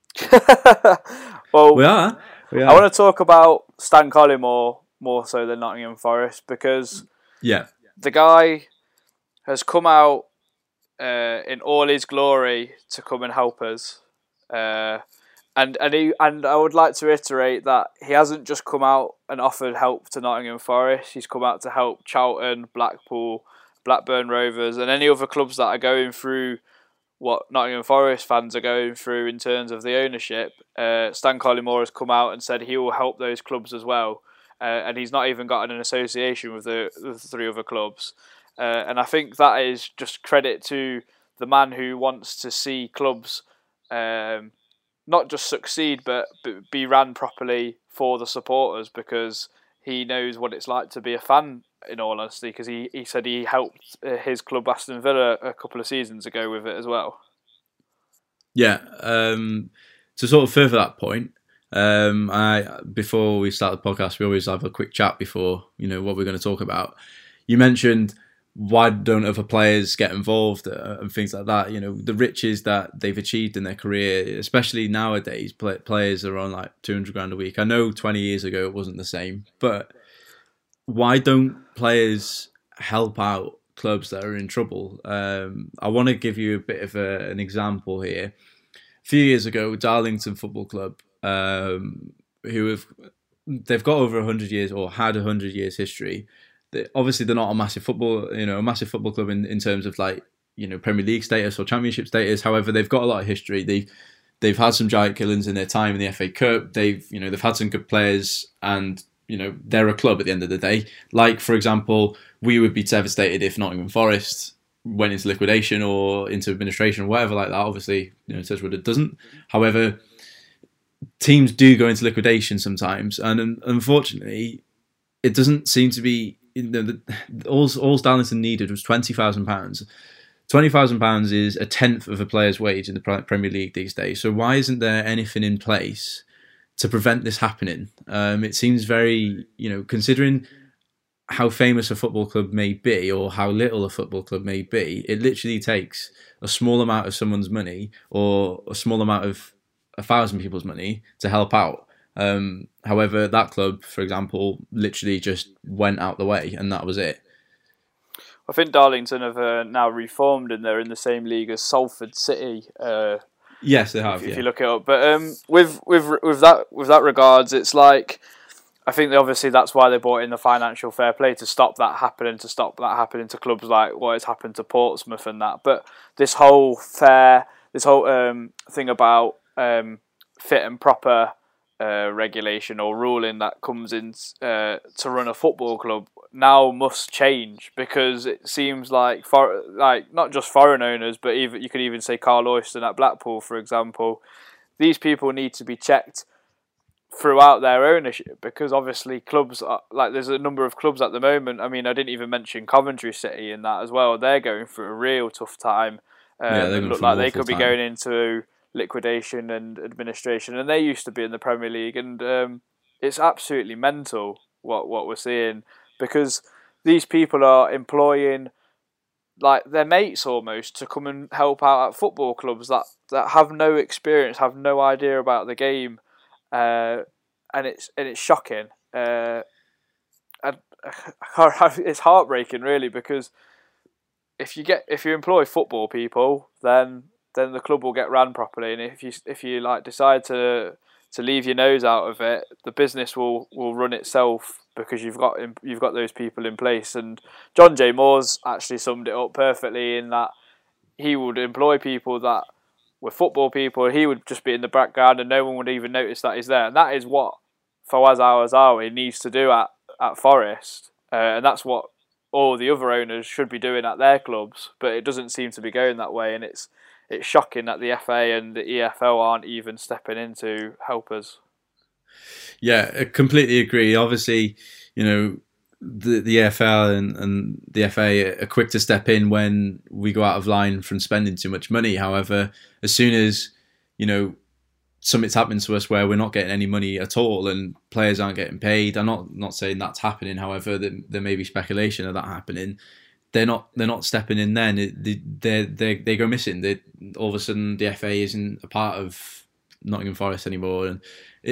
Well, we are. I want to talk about Stan Collymore more so than Nottingham Forest because the guy has come out in all his glory to come and help us. And I would like to reiterate that he hasn't just come out and offered help to Nottingham Forest. He's come out to help Charlton, Blackpool, Blackburn Rovers, and any other clubs that are going through what Nottingham Forest fans are going through in terms of the ownership. Stan Collymore has come out and said he will help those clubs as well. And he's not even got an association with the three other clubs. And I think that is just credit to the man who wants to see clubs not just succeed, but be ran properly for the supporters, because he knows what it's like to be a fan, in all honesty, because he said he helped his club Aston Villa a couple of seasons ago with it as well. Yeah, to sort of further that point, before we start the podcast, we always have a quick chat before, what we're going to talk about. You mentioned, why don't other players get involved and things like that? The riches that they've achieved in their career, especially nowadays, players are on like 200 grand a week. I know 20 years ago it wasn't the same, but why don't players help out clubs that are in trouble? I want to give you a bit of an example here. A few years ago, Darlington Football Club, they've got over 100 years or had 100 years history. Obviously, they're not a massive football club in terms of Premier League status or Championship status. However, they've got a lot of history. They've had some giant killings in their time in the FA Cup. They've had some good players, and they're a club at the end of the day. Like, for example, we would be devastated if Nottingham Forest went into liquidation or into administration or whatever like that. Obviously, Touchwood it doesn't. However, teams do go into liquidation sometimes, and unfortunately, it doesn't seem to be. All Darlington needed was £20,000. £20,000 is a tenth of a player's wage in the Premier League these days. So why isn't there anything in place to prevent this happening? It seems very, considering how famous a football club may be or how little a football club may be, it literally takes a small amount of someone's money or a small amount of 1,000 people's money to help out. However, that club, for example, literally just went out the way, and that was it. I think Darlington have now reformed, and they're in the same league as Salford City. Yes, they have. If you look it up, but with that regards, it's like, I think obviously that's why they brought in the financial fair play to stop that happening to clubs like what has happened to Portsmouth and that. But this whole thing about fit and proper regulation or ruling that comes in to run a football club now must change, because it seems like not just foreign owners, but even you could even say Carl Oyston at Blackpool, for example. These people need to be checked throughout their ownership, because obviously clubs there's a number of clubs at the moment. I mean, I didn't even mention Coventry City in that as well. They're going through a real tough time. They look like they could be going into liquidation and administration, and they used to be in the Premier League, and it's absolutely mental what we're seeing, because these people are employing their mates almost to come and help out at football clubs that have no experience, have no idea about the game, and it's shocking. And it's heartbreaking, really, because if you employ football people, then the club will get ran properly, and if you decide to to leave your nose out of it. The business will run itself because you've got those people in place. And John J. Moore's actually summed it up perfectly in that he would employ people that were football people. He would just be in the background and no one would even notice that he's there. And that is what Fawaz Al-Azawi needs to do at Forest. And that's what all the other owners should be doing at their clubs. But it doesn't seem to be going that way. And it's shocking that the FA and the EFL aren't even stepping in to help us. Yeah, I completely agree. Obviously, you know, the EFL and the FA are quick to step in when we go out of line from spending too much money. However, as soon as, you know, something's happening to us where we're not getting any money at all and players aren't getting paid, I'm not saying that's happening. However, there may be speculation of that happening. They're not stepping in then. They go missing. All of a sudden, the FA isn't a part of Nottingham Forest anymore, and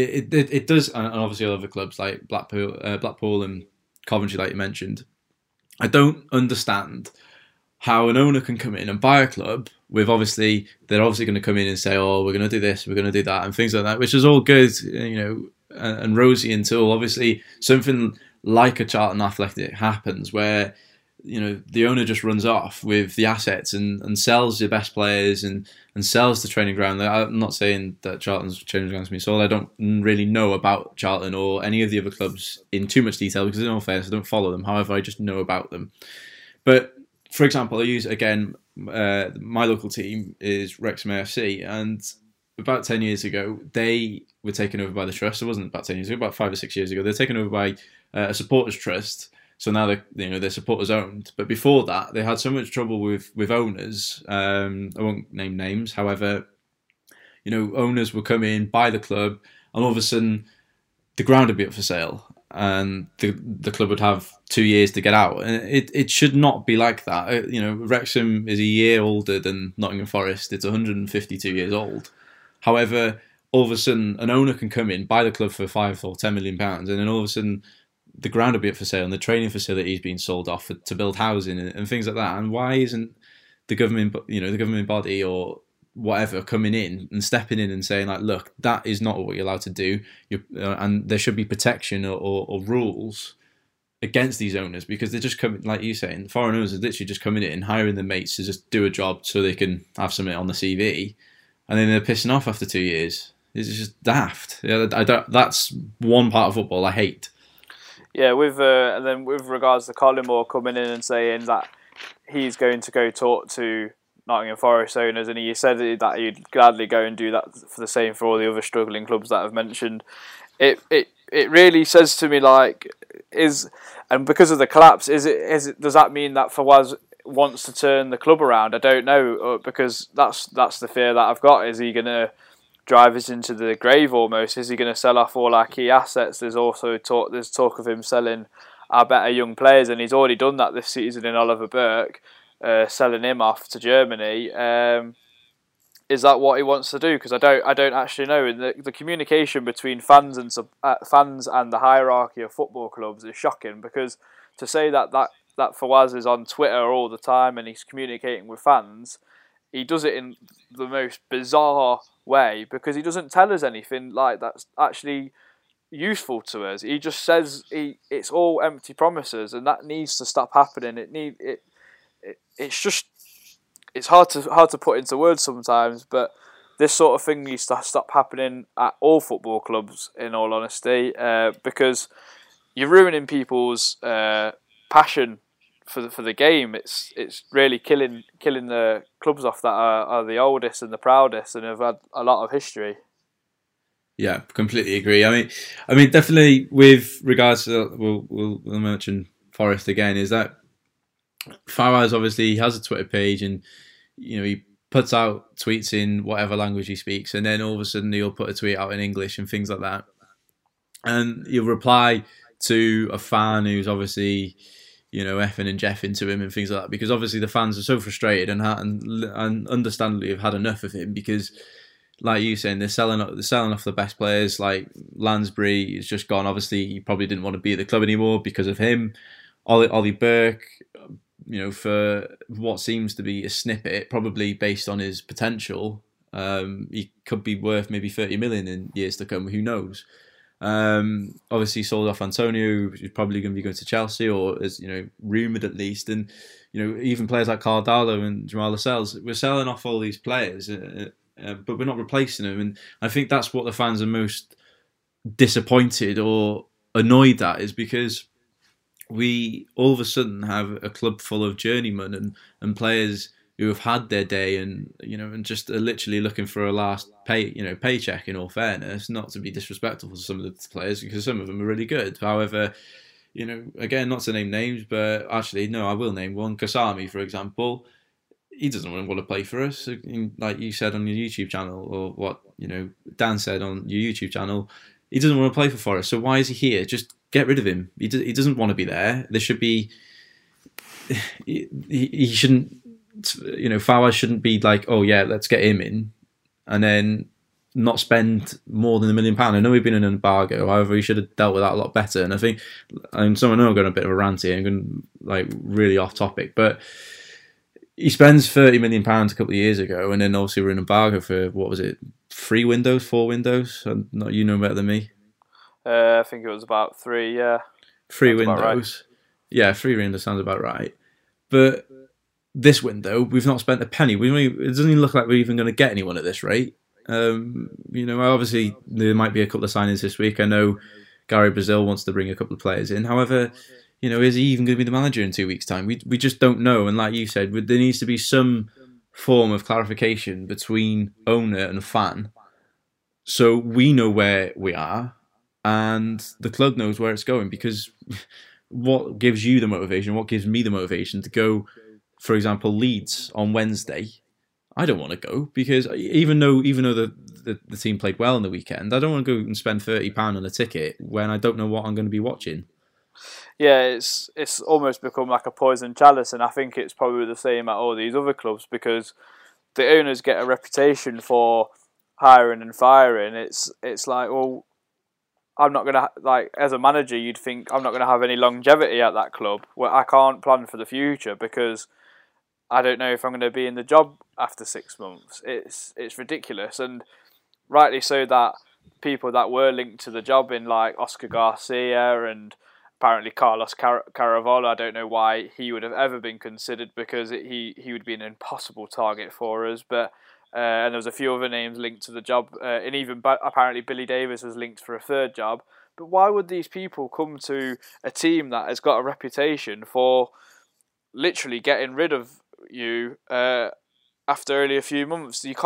it does. And obviously, other clubs like Blackpool and Coventry, like you mentioned. I don't understand how an owner can come in and buy a club with they're obviously going to come in and say, oh, we're going to do this, we're going to do that, and things like that, which is all good, you know, and rosy until obviously something like a Charlton Athletic happens where, you know, the owner just runs off with the assets and sells the best players and sells the training ground. I'm not saying that Charlton's training ground's been sold. I don't really know about Charlton or any of the other clubs in too much detail because in all fairness, I don't follow them. However, I just know about them. But for example, I use again my local team is Wrexham AFC, and about 10 years ago they were taken over by the trust. It wasn't about 10 years ago, about 5 or 6 years ago. They're taken over by a supporters trust. So now they're supporters owned. But before that, they had so much trouble with owners. I won't name names. However, you know, owners would come in, buy the club, and all of a sudden the ground would be up for sale, and the club would have 2 years to get out. And it should not be like that. You know, Wrexham is a year older than Nottingham Forest. It's 152 years old. However, all of a sudden an owner can come in, buy the club for £5 or £10 million, and then all of a sudden the ground will be up for sale and the training facilities being sold off to build housing and things like that. And why isn't the government body or whatever coming in and stepping in and saying like, look, that is not what you're allowed to do, and there should be protection or rules against these owners, because they're just coming, like you saying, foreign owners are literally just coming in, hiring their mates to just do a job so they can have something on the CV, and then they're pissing off after 2 years. It's just daft. Yeah, that's one part of football I hate. Yeah, and then with regards to Collymore coming in and saying that he's going to go talk to Nottingham Forest owners, and he said that he'd gladly go and do that for the same for all the other struggling clubs that I've mentioned. It really says to me like, and because of the collapse, does that mean that Fawaz wants to turn the club around? I don't know, because that's the fear that I've got. Is he going to drive us into the grave almost? Is he going to sell off all our key assets? There's talk of him selling our better young players, and he's already done that this season in Oliver Burke, selling him off to Germany. Is that what he wants to do? Because I don't actually know. And the communication between fans and the hierarchy of football clubs is shocking, because to say that Fawaz is on Twitter all the time and he's communicating with fans, he does it in the most bizarre way, because he doesn't tell us anything like that's actually useful to us. He just says it's all empty promises, and that needs to stop happening. It's hard to put into words sometimes, but this sort of thing needs to stop happening at all football clubs, in all honesty, because you're ruining people's passion for the game. It's really killing the clubs off that are the oldest and the proudest and have had a lot of history. Yeah, completely agree. I mean, definitely with regards to we'll mention Forest again, is that Fawaz obviously has a Twitter page, and you know he puts out tweets in whatever language he speaks, and then all of a sudden he'll put a tweet out in English and things like that, and he'll reply to a fan who's obviously, you know, effing and jeffing to him and things like that, because obviously the fans are so frustrated and understandably have had enough of him, because like you saying, they're selling off the best players. Like Lansbury is just gone. Obviously he probably didn't want to be at the club anymore because of him. Ollie Burke, you know, for what seems to be a snippet, probably based on his potential, He could be worth maybe 30 million in years to come. Who knows? Obviously sold off Antonio, who's probably going to be going to Chelsea, or is rumoured at least. And even players like Carl Darlow and Jamal Lascelles, we're selling off all these players, but we're not replacing them. And I think that's what the fans are most disappointed or annoyed at, is because we all of a sudden have a club full of journeymen and players who have had their day and just are literally looking for a last paycheck. In all fairness, not to be disrespectful to some of the players, because some of them are really good. However, again, not to name names, but actually no, I will name one. Kasami, for example, he doesn't want to play for us. Like you said on your YouTube channel, or what Dan said on your YouTube channel, he doesn't want to play for Forest. So why is he here? Just get rid of him. He doesn't want to be there. There should be. He shouldn't. Fawaz shouldn't be like, oh yeah, let's get him in, and then not spend more than £1 million. I know we've been in an embargo. However, he should have dealt with that a lot better. And I think, someone I'm going a bit of a rant here. I'm going really off topic, but he spends £30 million a couple of years ago, and then obviously we're in embargo for, what was it, 4 windows? You know better than me. I think it was about 3. Yeah, 3 windows. Right. Yeah, 3 windows sounds about right. But this window, we've not spent a penny. It doesn't even look like we're even going to get anyone at this rate. Obviously there might be a couple of signings this week. I know Gary Brazil wants to bring a couple of players in. However, is he even going to be the manager in 2 weeks' time? We just don't know. And like you said, there needs to be some form of clarification between owner and fan, so we know where we are and the club knows where it's going. Because what gives you the motivation? What gives me the motivation to go? For example, Leeds on Wednesday, I don't want to go, because even though the team played well on the weekend, I don't want to go and spend £30 on a ticket when I don't know what I'm going to be watching. Yeah, it's almost become like a poison chalice, and I think it's probably the same at all these other clubs, because the owners get a reputation for hiring and firing. It's like, well, I'm not going to, as a manager, you'd think I'm not going to have any longevity at that club. Well, I can't plan for the future because I don't know if I'm going to be in the job after 6 months. It's ridiculous, and rightly so that people that were linked to the job in like Oscar Garcia and apparently Carlos Caravollo, I don't know why he would have ever been considered, because he would be an impossible target for us. But and there was a few other names linked to the job, and even apparently Billy Davis was linked for a 3rd job. But why would these people come to a team that has got a reputation for literally getting rid of you after only a few months? You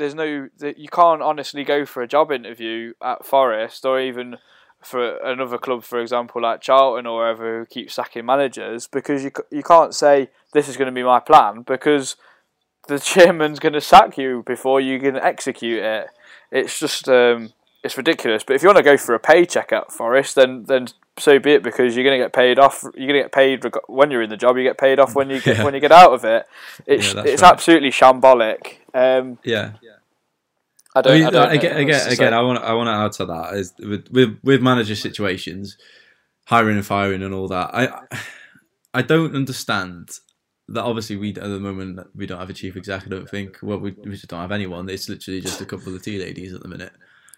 can't honestly go for a job interview at Forest, or even for another club, for example, like Charlton or wherever, who keep sacking managers, because you can't say this is going to be my plan, because the chairman's going to sack you before you can execute it. It's just it's ridiculous. But if you want to go for a paycheck at Forest, then so be it, because you're going to get paid off. You're going to get paid when you're in the job. You get paid off when you get when you get out of it. It's right. Absolutely shambolic. Yeah. I don't. Again, I want to add to that, is with manager situations, hiring and firing and all that. I don't understand that. Obviously, at the moment we don't have a chief exec. I don't think. Well, we just don't have anyone. It's literally just a couple of tea ladies at the minute.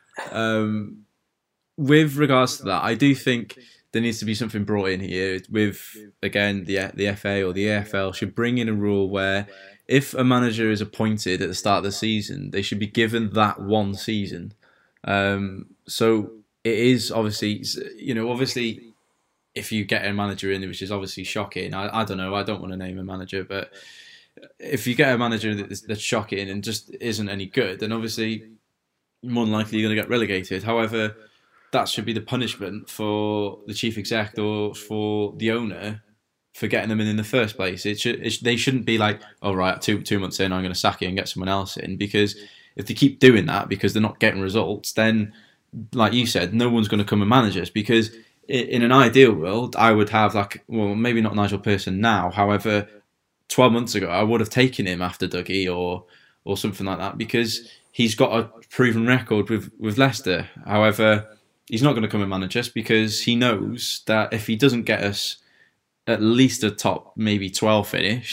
With regards to that, I do think there needs to be something brought in here. With, again, the FA or the AFL should bring in a rule where, if a manager is appointed at the start of the season, they should be given that one season. So it is obviously, if you get a manager in, which is obviously shocking. I don't know. I don't want to name a manager, but if you get a manager that's shocking and just isn't any good, then obviously more than likely you're going to get relegated. However, that should be the punishment for the chief exec or for the owner for getting them in the first place. They shouldn't be like, oh right, two months in, I'm going to sack you and get someone else in. Because if they keep doing that because they're not getting results, then, like you said, no one's going to come and manage us. Because in an ideal world, I would have maybe not Nigel Pearson now. However, 12 months ago, I would have taken him after Dougie or something like that, because he's got a proven record with Leicester. However, he's not going to come and manage us, because he knows that if he doesn't get us at least a top maybe 12 finish,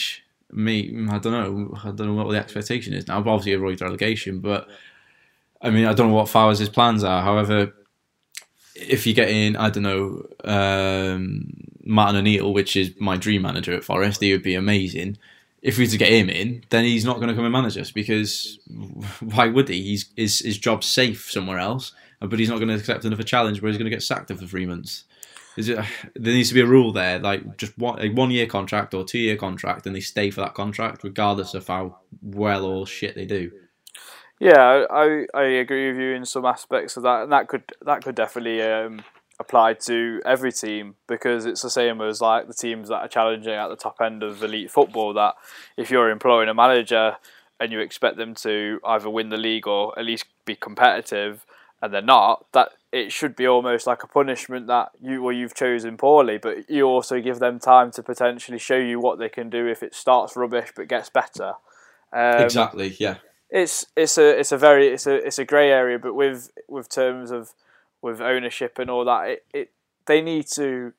I don't know what the expectation is now. But obviously, avoid relegation. But I mean, I don't know what Fowers' plans are. However, if you get in, I don't know, Martin O'Neill, which is my dream manager at Forest, he would be amazing. If we were to get him in, then he's not going to come and manage us, because why would he? His job's safe somewhere else, but he's not going to accept another challenge where he's going to get sacked after 3 months. There needs to be a rule there, like just a 1 year contract or 2 year contract, and they stay for that contract regardless of how well or shit they do. Yeah, I agree with you in some aspects of that, and that could definitely apply to every team, because it's the same as like the teams that are challenging at the top end of elite football, that if you're employing a manager and you expect them to either win the league or at least be competitive, and they're not, that it should be almost like a punishment that you've chosen poorly, but you also give them time to potentially show you what they can do if it starts rubbish but gets better. Exactly, yeah. It's a grey area, but with terms of with ownership and all that, you need to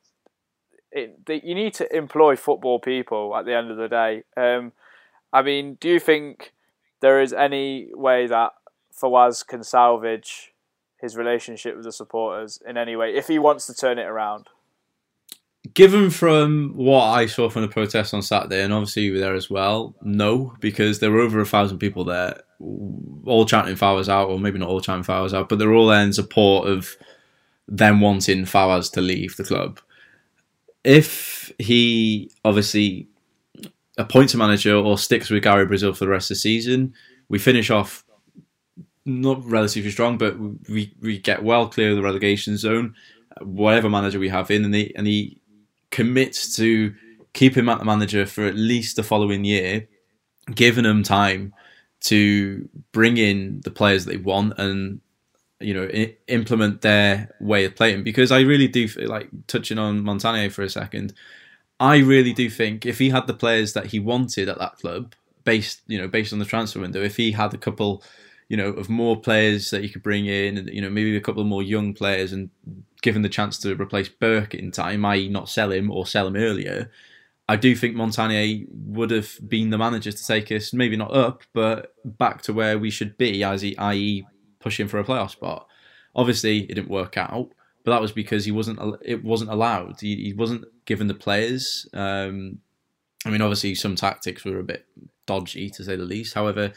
employ football people at the end of the day. I mean, do you think there is any way that Fawaz can salvage his relationship with the supporters in any way if he wants to turn it around? Given from what I saw from the protests on Saturday, and obviously you were there as well, no, because there were over 1,000 people there, all chanting Fawaz out, or maybe not all chanting Fawaz out, but they're all there in support of them wanting Fawaz to leave the club. If he obviously appoints a manager or sticks with Gary Brazil for the rest of the season, we finish off not relatively strong, but we get well clear of the relegation zone, whatever manager we have in, and he commits to keep him at the manager for at least the following year, giving him time to bring in the players they want and, you know, implement their way of playing. Because I really do, like, touching on Montagnier for a second, I really do think if he had the players that he wanted at that club, based on the transfer window, if he had a couple, you know, of more players that you could bring in, and, you know, maybe a couple of more young players, and given the chance to replace Burke in time, i.e. not sell him or sell him earlier, I do think Montagnier would have been the manager to take us, maybe not up, but back to where we should be, i.e. pushing for a playoff spot. Obviously, it didn't work out, but that was because it wasn't allowed. He wasn't given the players. I mean, obviously, some tactics were a bit dodgy, to say the least. However,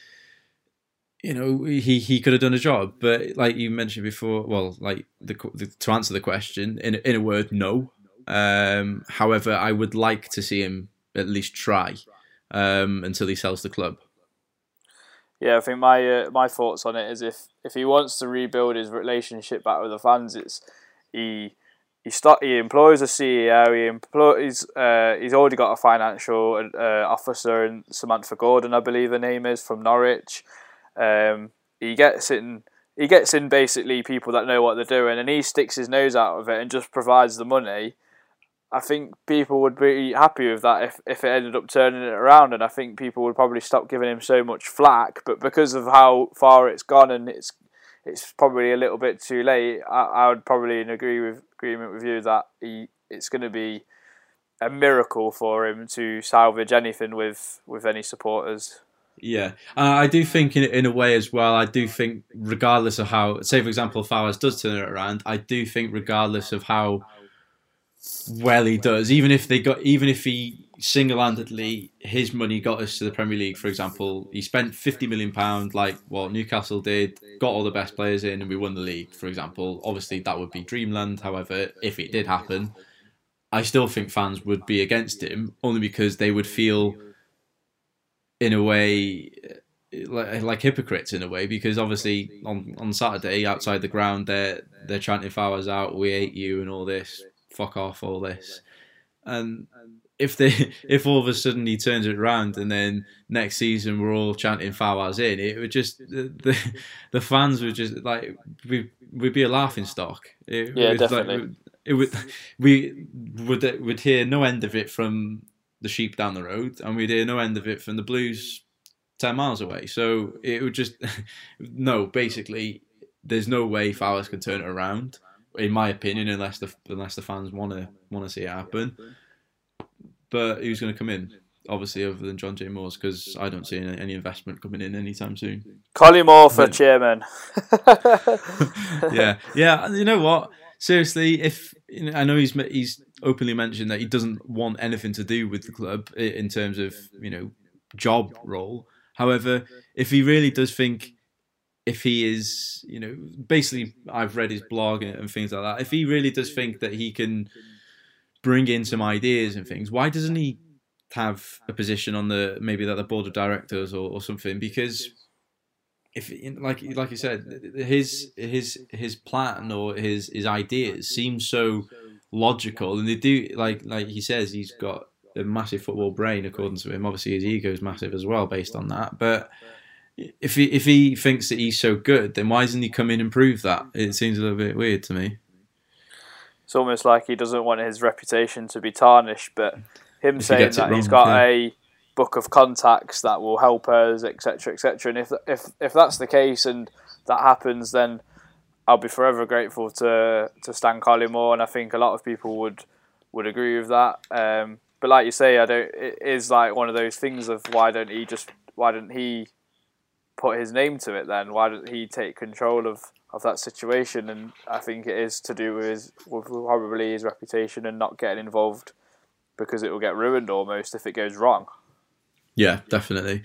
you know, he could have done a job, but like you mentioned before, well, like to answer the question in a word, no. However, I would like to see him at least try until he sells the club. Yeah, I think my thoughts on it is if he wants to rebuild his relationship back with the fans, he employs a CEO. He's already got a financial officer, and Samantha Gordon, I believe the name is, from Norwich. He gets in basically people that know what they're doing, and he sticks his nose out of it and just provides the money. I think people would be happy with that if it ended up turning it around, and I think people would probably stop giving him so much flack. But because of how far it's gone, and it's probably a little bit too late, I would probably in agreement with you that it's going to be a miracle for him to salvage anything with any supporters. Yeah, I do think in a way as well, I do think regardless of how, say for example, Fawaz does turn it around, I do think regardless of how well he does, even if he single-handedly, his money got us to the Premier League, for example, he spent £50 million like what Newcastle did, got all the best players in, and we won the league, for example. Obviously that would be dreamland. However, if it did happen, I still think fans would be against him, only because they would feel in a way like hypocrites in a way, because obviously on Saturday outside the ground they're chanting Fawaz out, we hate you and all this, fuck off, all this. And if all of a sudden he turns it around and then next season we're all chanting Fawaz in, it would just the fans would just like we'd be a laughing stock. Definitely. We would hear no end of it from the sheep down the road, and we'd hear no end of it from the Blues 10 miles away. So it would just no, basically there's no way Fawaz can turn it around, in my opinion, unless the fans want to see it happen. But who's going to come in? obviously, other than John J. Moore's, because I don't see any investment coming in anytime soon. Collymore for chairman. Yeah. You know what? Seriously, I know he's openly mentioned that he doesn't want anything to do with the club in terms of job role. However, if he really does think, if he is, basically, I've read his blog and things like that. If he really does think that he can bring in some ideas and things, why doesn't he have a position on the board of directors or something? Because if, like you said, his plan or his ideas seem so logical, and they do, like he says, he's got a massive football brain according to him. Obviously, his ego is massive as well based on that. But if he thinks that he's so good, then why doesn't he come in and prove that? It seems a little bit weird to me. It's almost like he doesn't want his reputation to be tarnished, but him saying that he's got a book of contacts that will help us, etc., etc. And if that's the case and that happens, then I'll be forever grateful to Stan Collymore, and I think a lot of people would agree with that. But like you say, it is like one of those things of why don't he put his name to it then? Why don't he take control of that situation? And I think it is to do with probably his reputation and not getting involved, because it will get ruined almost if it goes wrong. Yeah, definitely.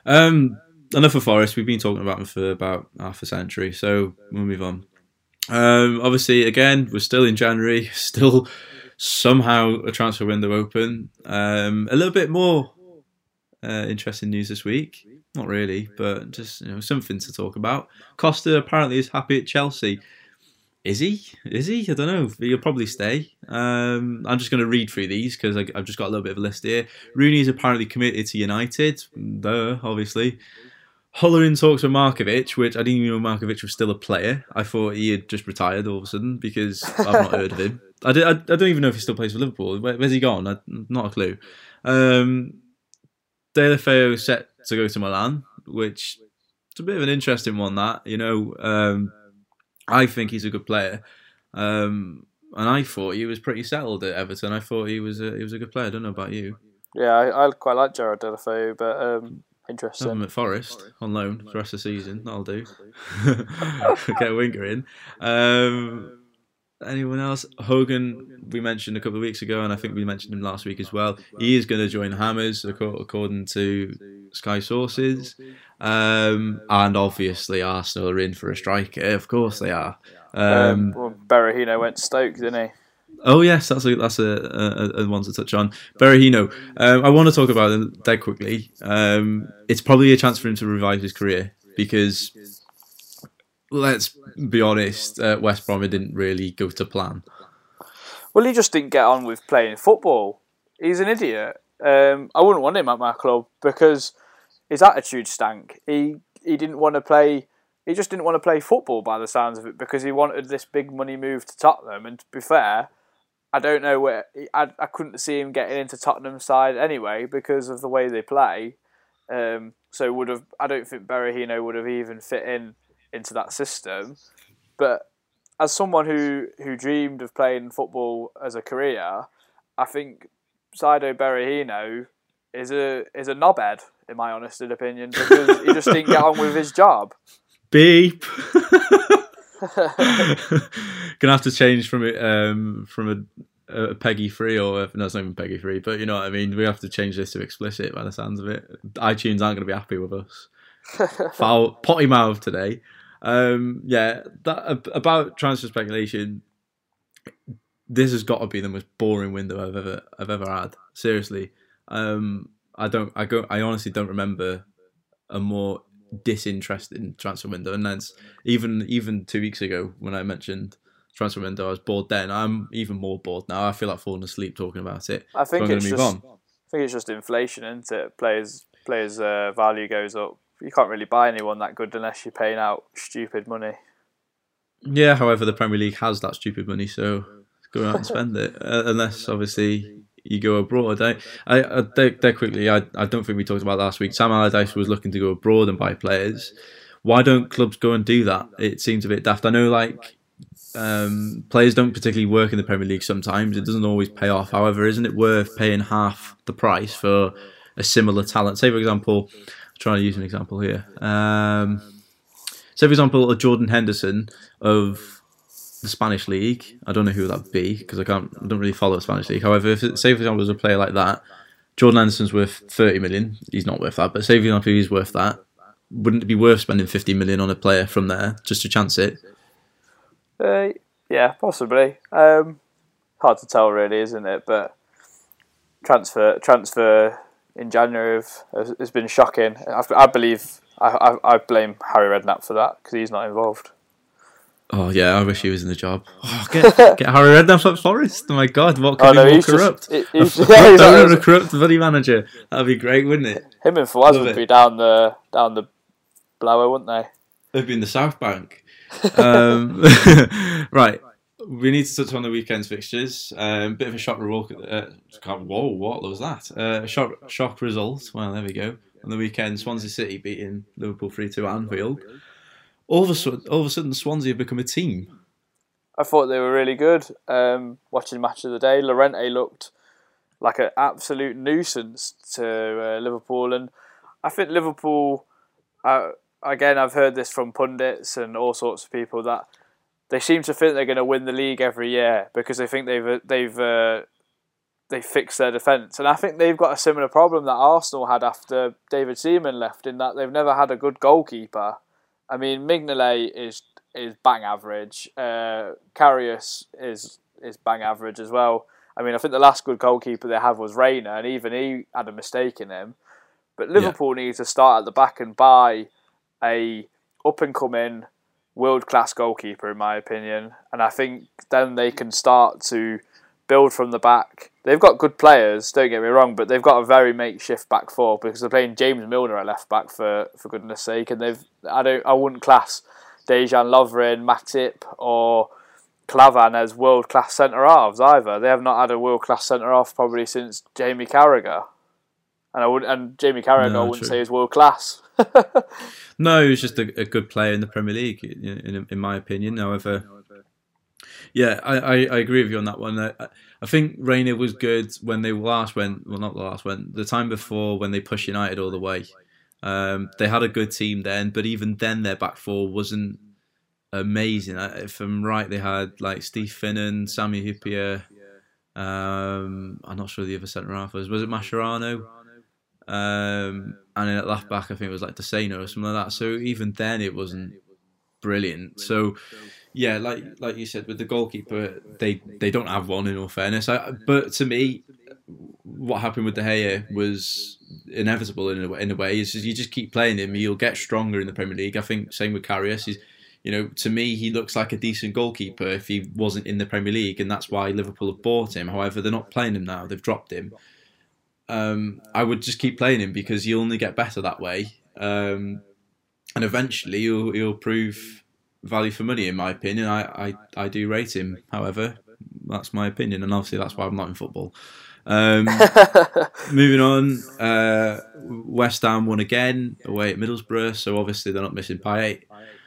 Enough of Forest. We've been talking about them for about half a century, so we'll move on. Obviously, again, we're still in January, still somehow a transfer window open. A little bit more interesting news this week. Not really, but just something to talk about. Costa apparently is happy at Chelsea. Is he? I don't know. He'll probably stay. I'm just going to read through these because I've just got a little bit of a list here. Rooney is apparently committed to United. Obviously. Hollerin talks with Markovic, which I didn't even know Markovic was still a player. I thought he had just retired all of a sudden because I've not heard of him. I don't even know if he still plays for Liverpool. Where's he gone? Not a clue. Deulofeu set to go to Milan, which is a bit of an interesting one. I think he's a good player, and I thought he was pretty settled at Everton. I thought he was a good player. I don't know about you. Yeah, I quite like Gerard Deulofeu, but interesting. I'm at Forest on loan for the rest of the season. That'll do. Get a winger in. Anyone else? Hogan, we mentioned a couple of weeks ago, and I think we mentioned him last week as well. He is going to join Hammers, according to Sky sources. And obviously Arsenal are in for a striker. Of course they are. Berahino went to Stoke, didn't he? Oh yes, that's a one to touch on. Berahino. I want to talk about him dead quickly. It's probably a chance for him to revive his career because, let's be honest, West Brom didn't really go to plan. Well, he just didn't get on with playing football. He's an idiot. I wouldn't want him at my club because his attitude stank. He didn't want to play. He just didn't want to play football by the sounds of it because he wanted this big money move to Tottenham. And to be fair, I don't know where I couldn't see him getting into Tottenham's side anyway because of the way they play. I don't think Berahino would have even fit into that system. But as someone who dreamed of playing football as a career, I think Saido Berahino is a knobhead, in my honest opinion, because he just didn't get on with his job. Beep. Gonna have to change from a Peggy 3 or no, it's not even Peggy 3, but you know what I mean. We have to change this to explicit by the sounds of it. iTunes aren't going to be happy with us. Foul potty mouth today. About transfer speculation. This has got to be the most boring window I've ever had. Seriously, I honestly don't remember a more disinterested transfer window. And that's even 2 weeks ago when I mentioned transfer window, I was bored then. I'm even more bored now. I feel like falling asleep talking about it. I think it's just inflation, isn't it? Players' value goes up. You can't really buy anyone that good unless you're paying out stupid money. Yeah, however, the Premier League has that stupid money, so go out and spend it. Unless, obviously, you go abroad. Quickly, I don't think we talked about last week. Sam Allardyce was looking to go abroad and buy players. Why don't clubs go and do that? It seems a bit daft. I know, players don't particularly work in the Premier League sometimes. It doesn't always pay off. However, isn't it worth paying half the price for a similar talent. Say, for example, I'm trying to use an example here. Say, for example, a Jordan Henderson of the Spanish league. I don't know who that'd be because I don't really follow the Spanish league. However, if say, for example, there's a player like that, Jordan Henderson's worth 30 million. He's not worth that, but say, for example, he's worth that. Wouldn't it be worth spending 50 million on a player from there just to chance it? Yeah, possibly. Hard to tell, really, isn't it? But transfer in January has been shocking. I believe I blame Harry Redknapp for that because he's not involved. Oh yeah, I wish he was in the job. Oh, get Harry Redknapp at Forest. Oh my God, what could be more corrupt? Don't a corrupt bloody manager. That'd be great, wouldn't it? Him and Fawaz would be down the blower, wouldn't they? They'd be in the South Bank. Right, we need to touch on the weekend's fixtures. Bit of a shock result. Whoa, what was that? Shock result. Well, there we go. On the weekend, Swansea City beating Liverpool 3-2 at Anfield. All of a sudden, Swansea have become a team. I thought they were really good. Watching Match of the Day, Llorente looked like an absolute nuisance to Liverpool, and I think Liverpool. Again, I've heard this from pundits and all sorts of people that they seem to think they're going to win the league every year because they think they've fixed their defence, and I think they've got a similar problem that Arsenal had after David Seaman left, in that they've never had a good goalkeeper. I mean, Mignolet is bang average. Karius is bang average as well. I mean, I think the last good goalkeeper they had was Reina, and even he had a mistake in him. But Liverpool needs to start at the back and buy a up-and-coming world-class goalkeeper, in my opinion. And I think then they can start to build from the back. They've got good players, don't get me wrong, but they've got a very makeshift back four because they're playing James Milner at left back for goodness sake, and I wouldn't class Dejan Lovren, Matip or Klavan as world class centre halves either. They have not had a world class centre half probably since Jamie Carragher, and Jamie Carragher I wouldn't say is world class. No, he was just a good player in the Premier League, in my opinion. However, yeah, I agree with you on that one. I think Reina was good when they last went. Well, not the last went. The time before when they pushed United all the way. They had a good team then, but even then their back four wasn't amazing. If I'm right, they had like Steve Finnan, Sami Hyypiä. I'm not sure the other centre half was. Was it Mascherano? And then at left back, I think it was like Deseno or something like that. So even then, it wasn't brilliant. So yeah, like you said, with the goalkeeper, they don't have one, in all fairness. But to me, what happened with De Gea was inevitable in a way. Is you just keep playing him, you'll get stronger in the Premier League. I think same with Karius. To me, he looks like a decent goalkeeper if he wasn't in the Premier League, and that's why Liverpool have bought him. However, they're not playing him now; they've dropped him. I would just keep playing him because you only get better that way, and eventually he'll prove value for money. In my opinion, I do rate him. However, that's my opinion, and obviously that's why I'm not in football. Moving on, West Ham won again away at Middlesbrough, so obviously they're not missing Payet,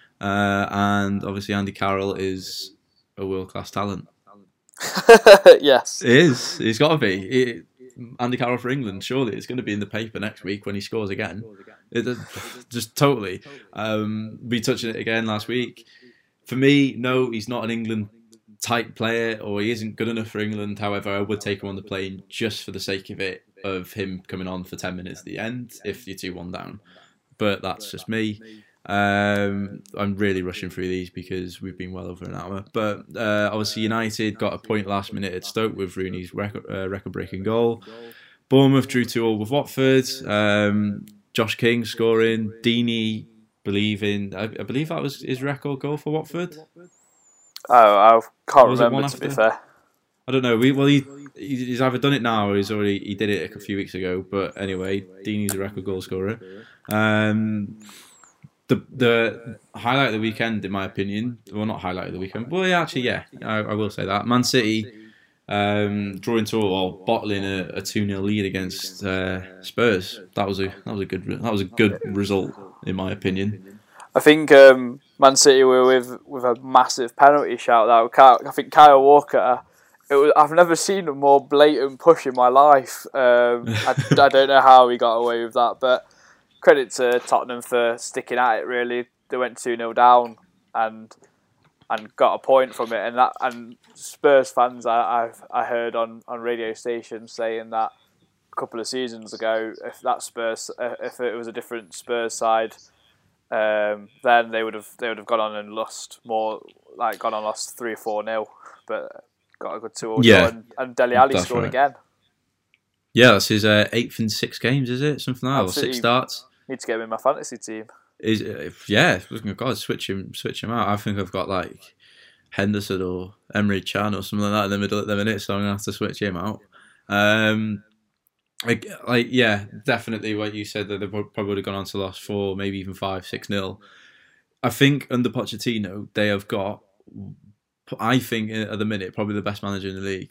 and obviously Andy Carroll is a world-class talent. Yes, it is. He's got to be. Andy Carroll for England, surely it's going to be in the paper next week when he scores again. Just totally. We touched on it again last week. For me, no, he's not an England type player, or he isn't good enough for England. However, I would take him on the plane just for the sake of him coming on for 10 minutes at the end if you're 2-1 down. But that's just me. I'm really rushing through these because we've been well over an hour. But obviously United got a point last minute at Stoke with Rooney's record-breaking goal. Bournemouth drew 2-2 with Watford. Josh King scoring. Deeney I believe that was his record goal for Watford. Oh, I can't remember, to be fair. I don't know. He's either done it now or he did it a few weeks ago. But anyway, Deeney's a record goal scorer. The highlight of the weekend, in my opinion, well, not highlight of the weekend. Well, actually, yeah, I will say that. Man City drawing or bottling a 2-0 lead against Spurs. That was a good result, in my opinion. I think Man City were with a massive penalty shout out. I think Kyle Walker I've never seen a more blatant push in my life. I don't know how he got away with that, but credit to Tottenham for sticking at it. Really, they went 2-0 down and got a point from it. And Spurs fans, I heard on radio stations saying that a couple of seasons ago, if it was a different Spurs side, then they would have gone on and lost 3 or 4-0, but got a good 2-0 draw, and Dele Alli scored again. Yeah, that's his 8th in 6 games, is it? Something like that, or 6 starts. Need to get him in my fantasy team. God, switch him out. I think I've got like Henderson or Emre Can or something like that in the middle at the minute, so I'm gonna have to switch him out. Definitely what you said, that they probably would have gone on to lost 4, maybe even 5, 6-0. I think under Pochettino they have got, I think at the minute, probably the best manager in the league.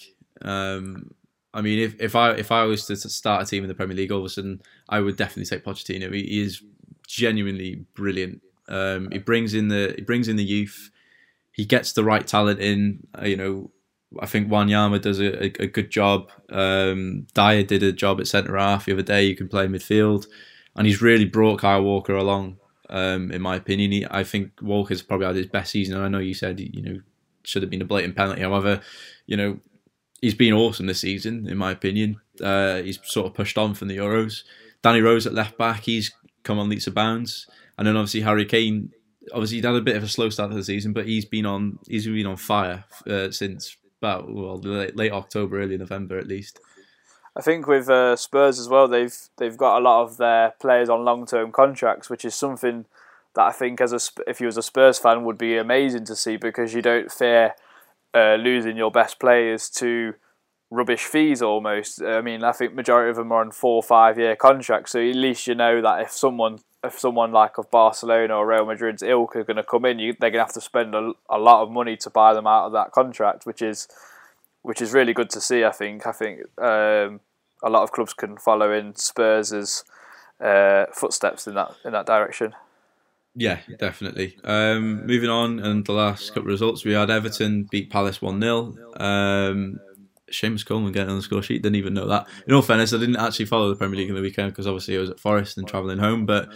I mean, if I was to start a team in the Premier League, all of a sudden I would definitely take Pochettino. He is genuinely brilliant. He brings in the youth. He gets the right talent in. I think Wanyama does a good job. Dyer did a job at centre half the other day. You can play midfield, and he's really brought Kyle Walker along. In my opinion, I think Walker's probably had his best season. I know you said should have been a blatant penalty. However, he's been awesome this season, in my opinion. He's sort of pushed on from the Euros. Danny Rose at left back, he's come on leaps and bounds. And then obviously Harry Kane, he'd had a bit of a slow start to the season, but he's been on fire since about late October, early November at least. I think with Spurs as well, they've got a lot of their players on long-term contracts, which is something that I think if you was a Spurs fan would be amazing to see, because you don't fear losing your best players to rubbish fees almost. I mean, I think majority of them are on 4 or 5 year contracts, so at least you know that if someone like of Barcelona or Real Madrid's ilk are going to come in, they're going to have to spend a lot of money to buy them out of that contract, which is really good to see. I think a lot of clubs can follow in Spurs' footsteps in that direction. Yeah, definitely. Moving on, and the last couple of results, we had Everton beat Palace 1-0. Seamus Coleman getting on the score sheet, didn't even know that. In all fairness, I didn't actually follow the Premier League in the weekend because obviously I was at Forest and travelling home, but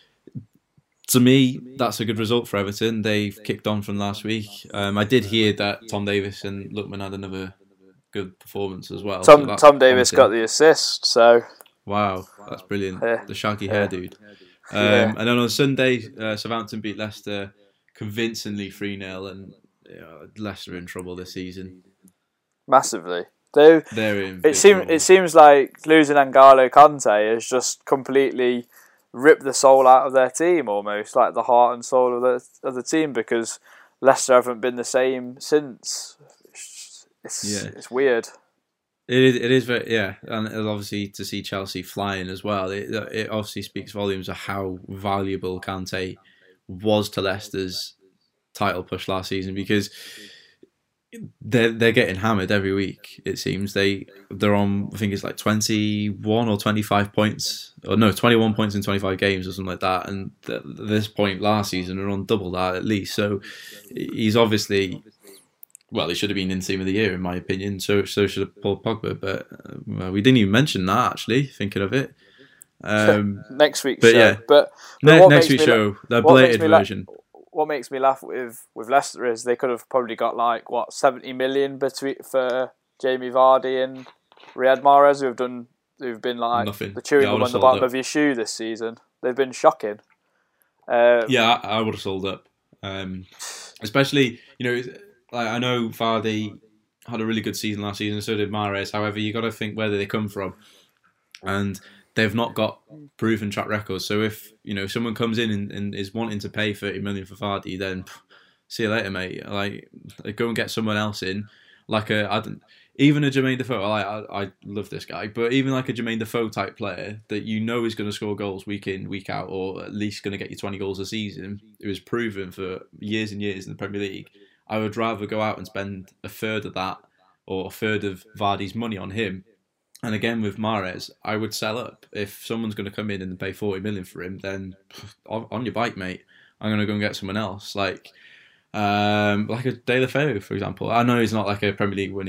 to me, that's a good result for Everton. They've kicked on from last week. I did hear that Tom Davis and Lookman had another good performance as well. Tom Davis got the assist, so... Wow, that's brilliant. The shaggy hair dude. And then on Sunday, Southampton beat Leicester convincingly 3-0, and Leicester are in trouble this season. Massively. They're in. It seems like losing N'Golo Kante has just completely ripped the soul out of their team, almost like the heart and soul of the team, because Leicester haven't been the same since. It's weird. It is very, yeah, and obviously to see Chelsea flying as well, it obviously speaks volumes of how valuable Kante was to Leicester's title push last season, because they're getting hammered every week. It seems they're on, I think it's like 21 or 25 points, or no, 21 points in 25 games or something like that. And at this point last season, they're on double that at least. So he's obviously. Well, he should have been in Team of the Year, in my opinion. So should have Paul Pogba. But we didn't even mention that, actually, thinking of it. Next week's show. Yeah. But next week's show, the belated version. What makes me laugh with Leicester is they could have probably got 70 million for Jamie Vardy and Riyad Mahrez, who've been like nothing. The chewing gum on the bottom of your shoe this season. They've been shocking. I would have sold up. Especially, I know Vardy had a really good season last season, so did Mahrez. However, you got to think where they come from, and they've not got proven track records. So if someone comes in and is wanting to pay 30 million for Vardy, then see you later, mate. Go and get someone else in, even a Jermaine Defoe. I love this guy, but even like a Jermaine Defoe type player that is going to score goals week in, week out, or at least going to get you 20 goals a season, who is proven for years and years in the Premier League. I would rather go out and spend a third of that or a third of Vardy's money on him. And again, with Mahrez, I would sell up. If someone's going to come in and pay 40 million for him, then on your bike, mate. I'm going to go and get someone else. Like a De La Feu, for example. I know he's not like a Premier League winning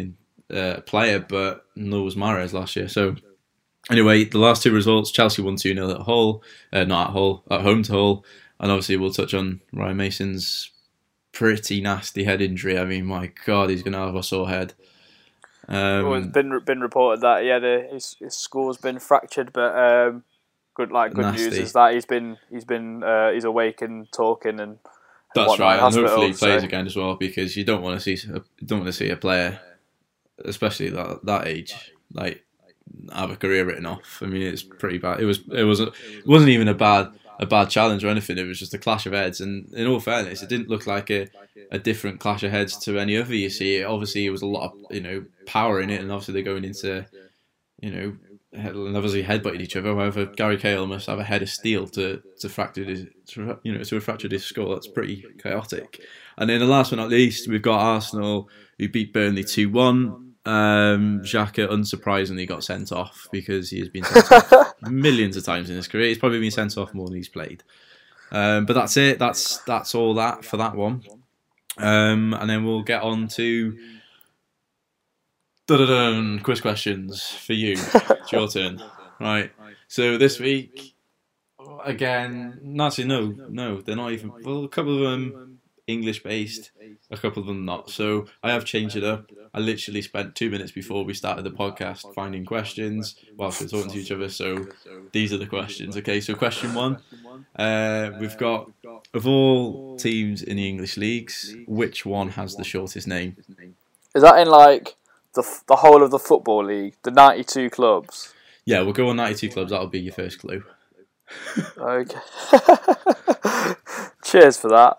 player, but nor was Mahrez last year. So anyway, the last two results: Chelsea won 2-0 at Hull, not at Hull, at home to Hull, and obviously we'll touch on Ryan Mason's pretty nasty head injury. I mean, my God, he's going to have a sore head. It's been reported that his skull's been fractured, but good news is that he's awake and talking and that's right, and hopefully he plays so. again as well, because you don't want to see a player, especially that age, like have a career written off. I mean, it's pretty bad. It wasn't even a bad challenge or anything. It was just a clash of heads, and in all fairness, it didn't look like a different clash of heads to any other you see. Obviously, it was a lot of power in it, and obviously they're going into and obviously headbutted each other. However, Gary Cahill must have a head of steel to have fractured his skull. That's pretty chaotic. And then the last but not least, we've got Arsenal, who beat Burnley 2-1. Xhaka unsurprisingly got sent off, because he has been sent off millions of times in his career. He's probably been sent off more than he's played. But that's it. That's all that for that one. And then we'll get on to quiz questions for you. It's your turn. Right. So this week, again, actually no, they're not even. Well, a couple of them English based, a couple of them not. So I have changed it up. I literally spent 2 minutes before we started the podcast finding questions whilst we're talking to each other. So these are the questions. Okay, so question one. We've got, of all teams in the English leagues, which one has the shortest name? Is that in like the whole of the Football League, the 92 clubs? Yeah, we'll go on 92 clubs. That'll be your first clue. Okay. Cheers for that.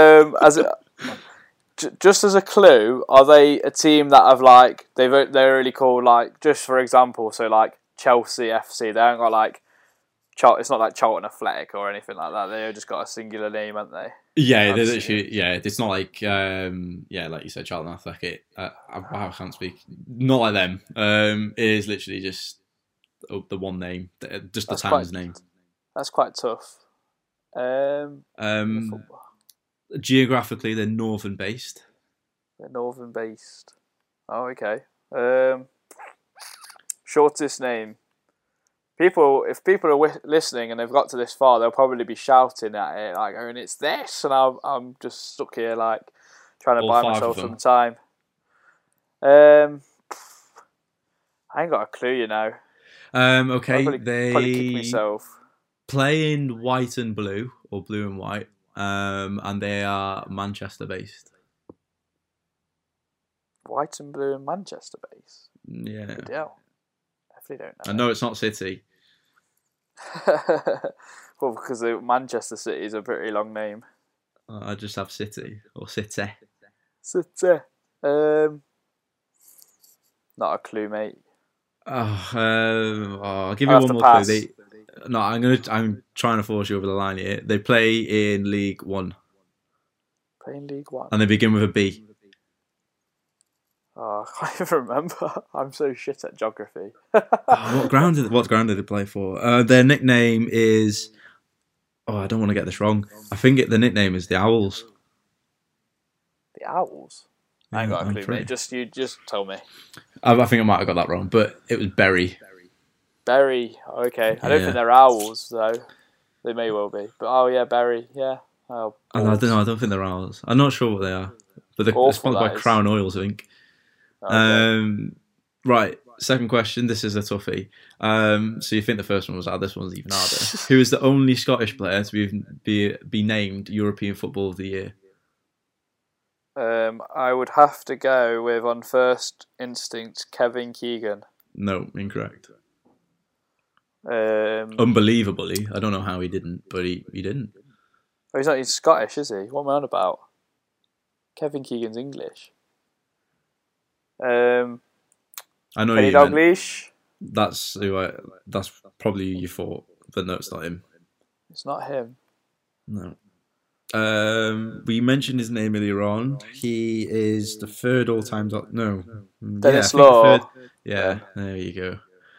Just as a clue, are they a team that have like they're really called, like, just for example, so like Chelsea FC? They haven't got like it's not like Charlton Athletic or anything like that. They've just got a singular name, haven't they? Yeah, they're literally, it's not like like you said, Charlton Athletic. I can't speak. Not like them. It is literally just the one name, just the town's name. That's quite tough. Geographically, they're northern based. They're northern based. Oh, okay. Shortest name. If people are listening and they've got to this far, they'll probably be shouting at it like, "Oh, and it's this," and I'm just stuck here like trying to buy myself some time. I ain't got a clue, you know. Okay, probably kick myself. Play in white and blue, or blue and white, and they are Manchester based. White and blue and Manchester based. Yeah. Definitely don't know. I know it's not City. Well, because Manchester City is a pretty long name. I just have City or City. City. Not a clue, mate. I'll give you one more clue. I'm trying to force you over the line here. They play in League One. Play in League One. And they begin with a B. Oh, I can't even remember. I'm so shit at geography. What ground did they play for? Their nickname is... Oh, I don't want to get this wrong. I think the nickname is the Owls. The Owls? Yeah, I ain't got a clue, mate. You just tell me. I think I might have got that wrong, but it was Bury. Bury, okay. I don't think they're Owls, though. They may well be. But, Bury, yeah. Oh, I don't know. I don't think they're Owls. I'm not sure what they are. But they're sponsored by Crown Oils, I think. Okay. Right, second question. This is a toughie. So you think the first one was hard? This one's even harder. Who is the only Scottish player to be named European Football of the Year? I would have to go with, on first instinct, Kevin Keegan. No, incorrect. Unbelievably, I don't know how he didn't, but he didn't. Oh, he's Scottish, is he? What am I on about? Kevin Keegan's English. I know Kenny Dalglish. That's probably you thought, but no, it's not him. It's not him. No. We mentioned his name earlier on. He is the third all-time. Dennis Law. Yeah, there you go.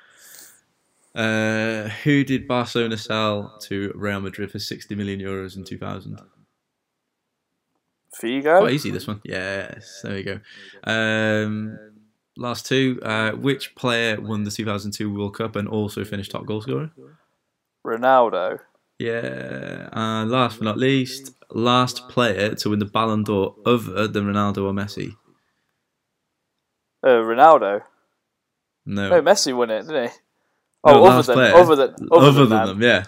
Who did Barcelona sell to Real Madrid for €60 million in 2000? Figo? Quite easy, this one. Yes, there you go. last two. Which player won the 2002 World Cup and also finished top goal scorer? Ronaldo. Yeah. And last but not least, last player to win the Ballon d'Or other than Ronaldo or Messi? Ronaldo. No. No, Messi won it, didn't he? No, other than them. Yeah.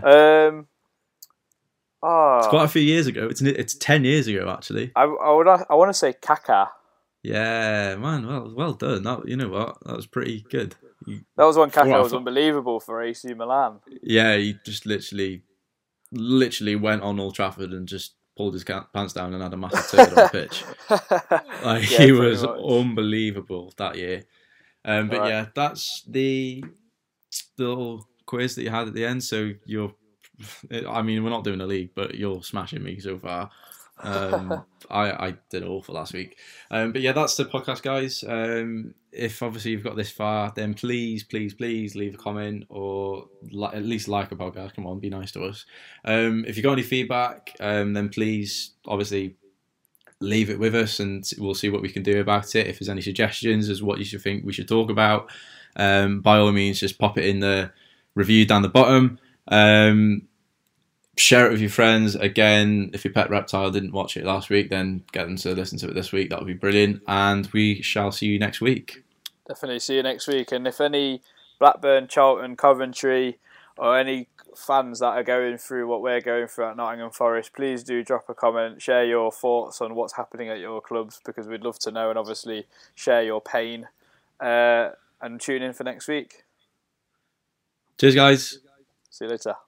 It's quite a few years ago. It's 10 years ago actually. I want to say Kaká. Yeah, man. Well done. You know what? That was pretty good. That was when Kaká was unbelievable for AC Milan. Yeah, he just literally went on Old Trafford and just pulled his pants down and had a massive turd on the pitch. He was unbelievable that year. But right. Yeah, that's the little quiz that you had at the end. So we're not doing a league, but you're smashing me so far. I did awful last week. But yeah, that's the podcast, guys. If obviously you've got this far, then please leave a comment or at least like a podcast. Come on, be nice to us. If you got any feedback, then please obviously leave it with us and we'll see what we can do about it. If there's any suggestions as what you should think we should talk about, by all means just pop it in the review down the bottom. Share it with your friends. Again, if your pet reptile didn't watch it last week, then get them to listen to it this week. That would be brilliant. And we shall see you next week. Definitely see you next week. And if any Blackburn, Charlton, Coventry, or any fans that are going through what we're going through at Nottingham Forest, please do drop a comment, share your thoughts on what's happening at your clubs, because we'd love to know, and obviously share your pain. And tune in for next week. Cheers, guys. See you later.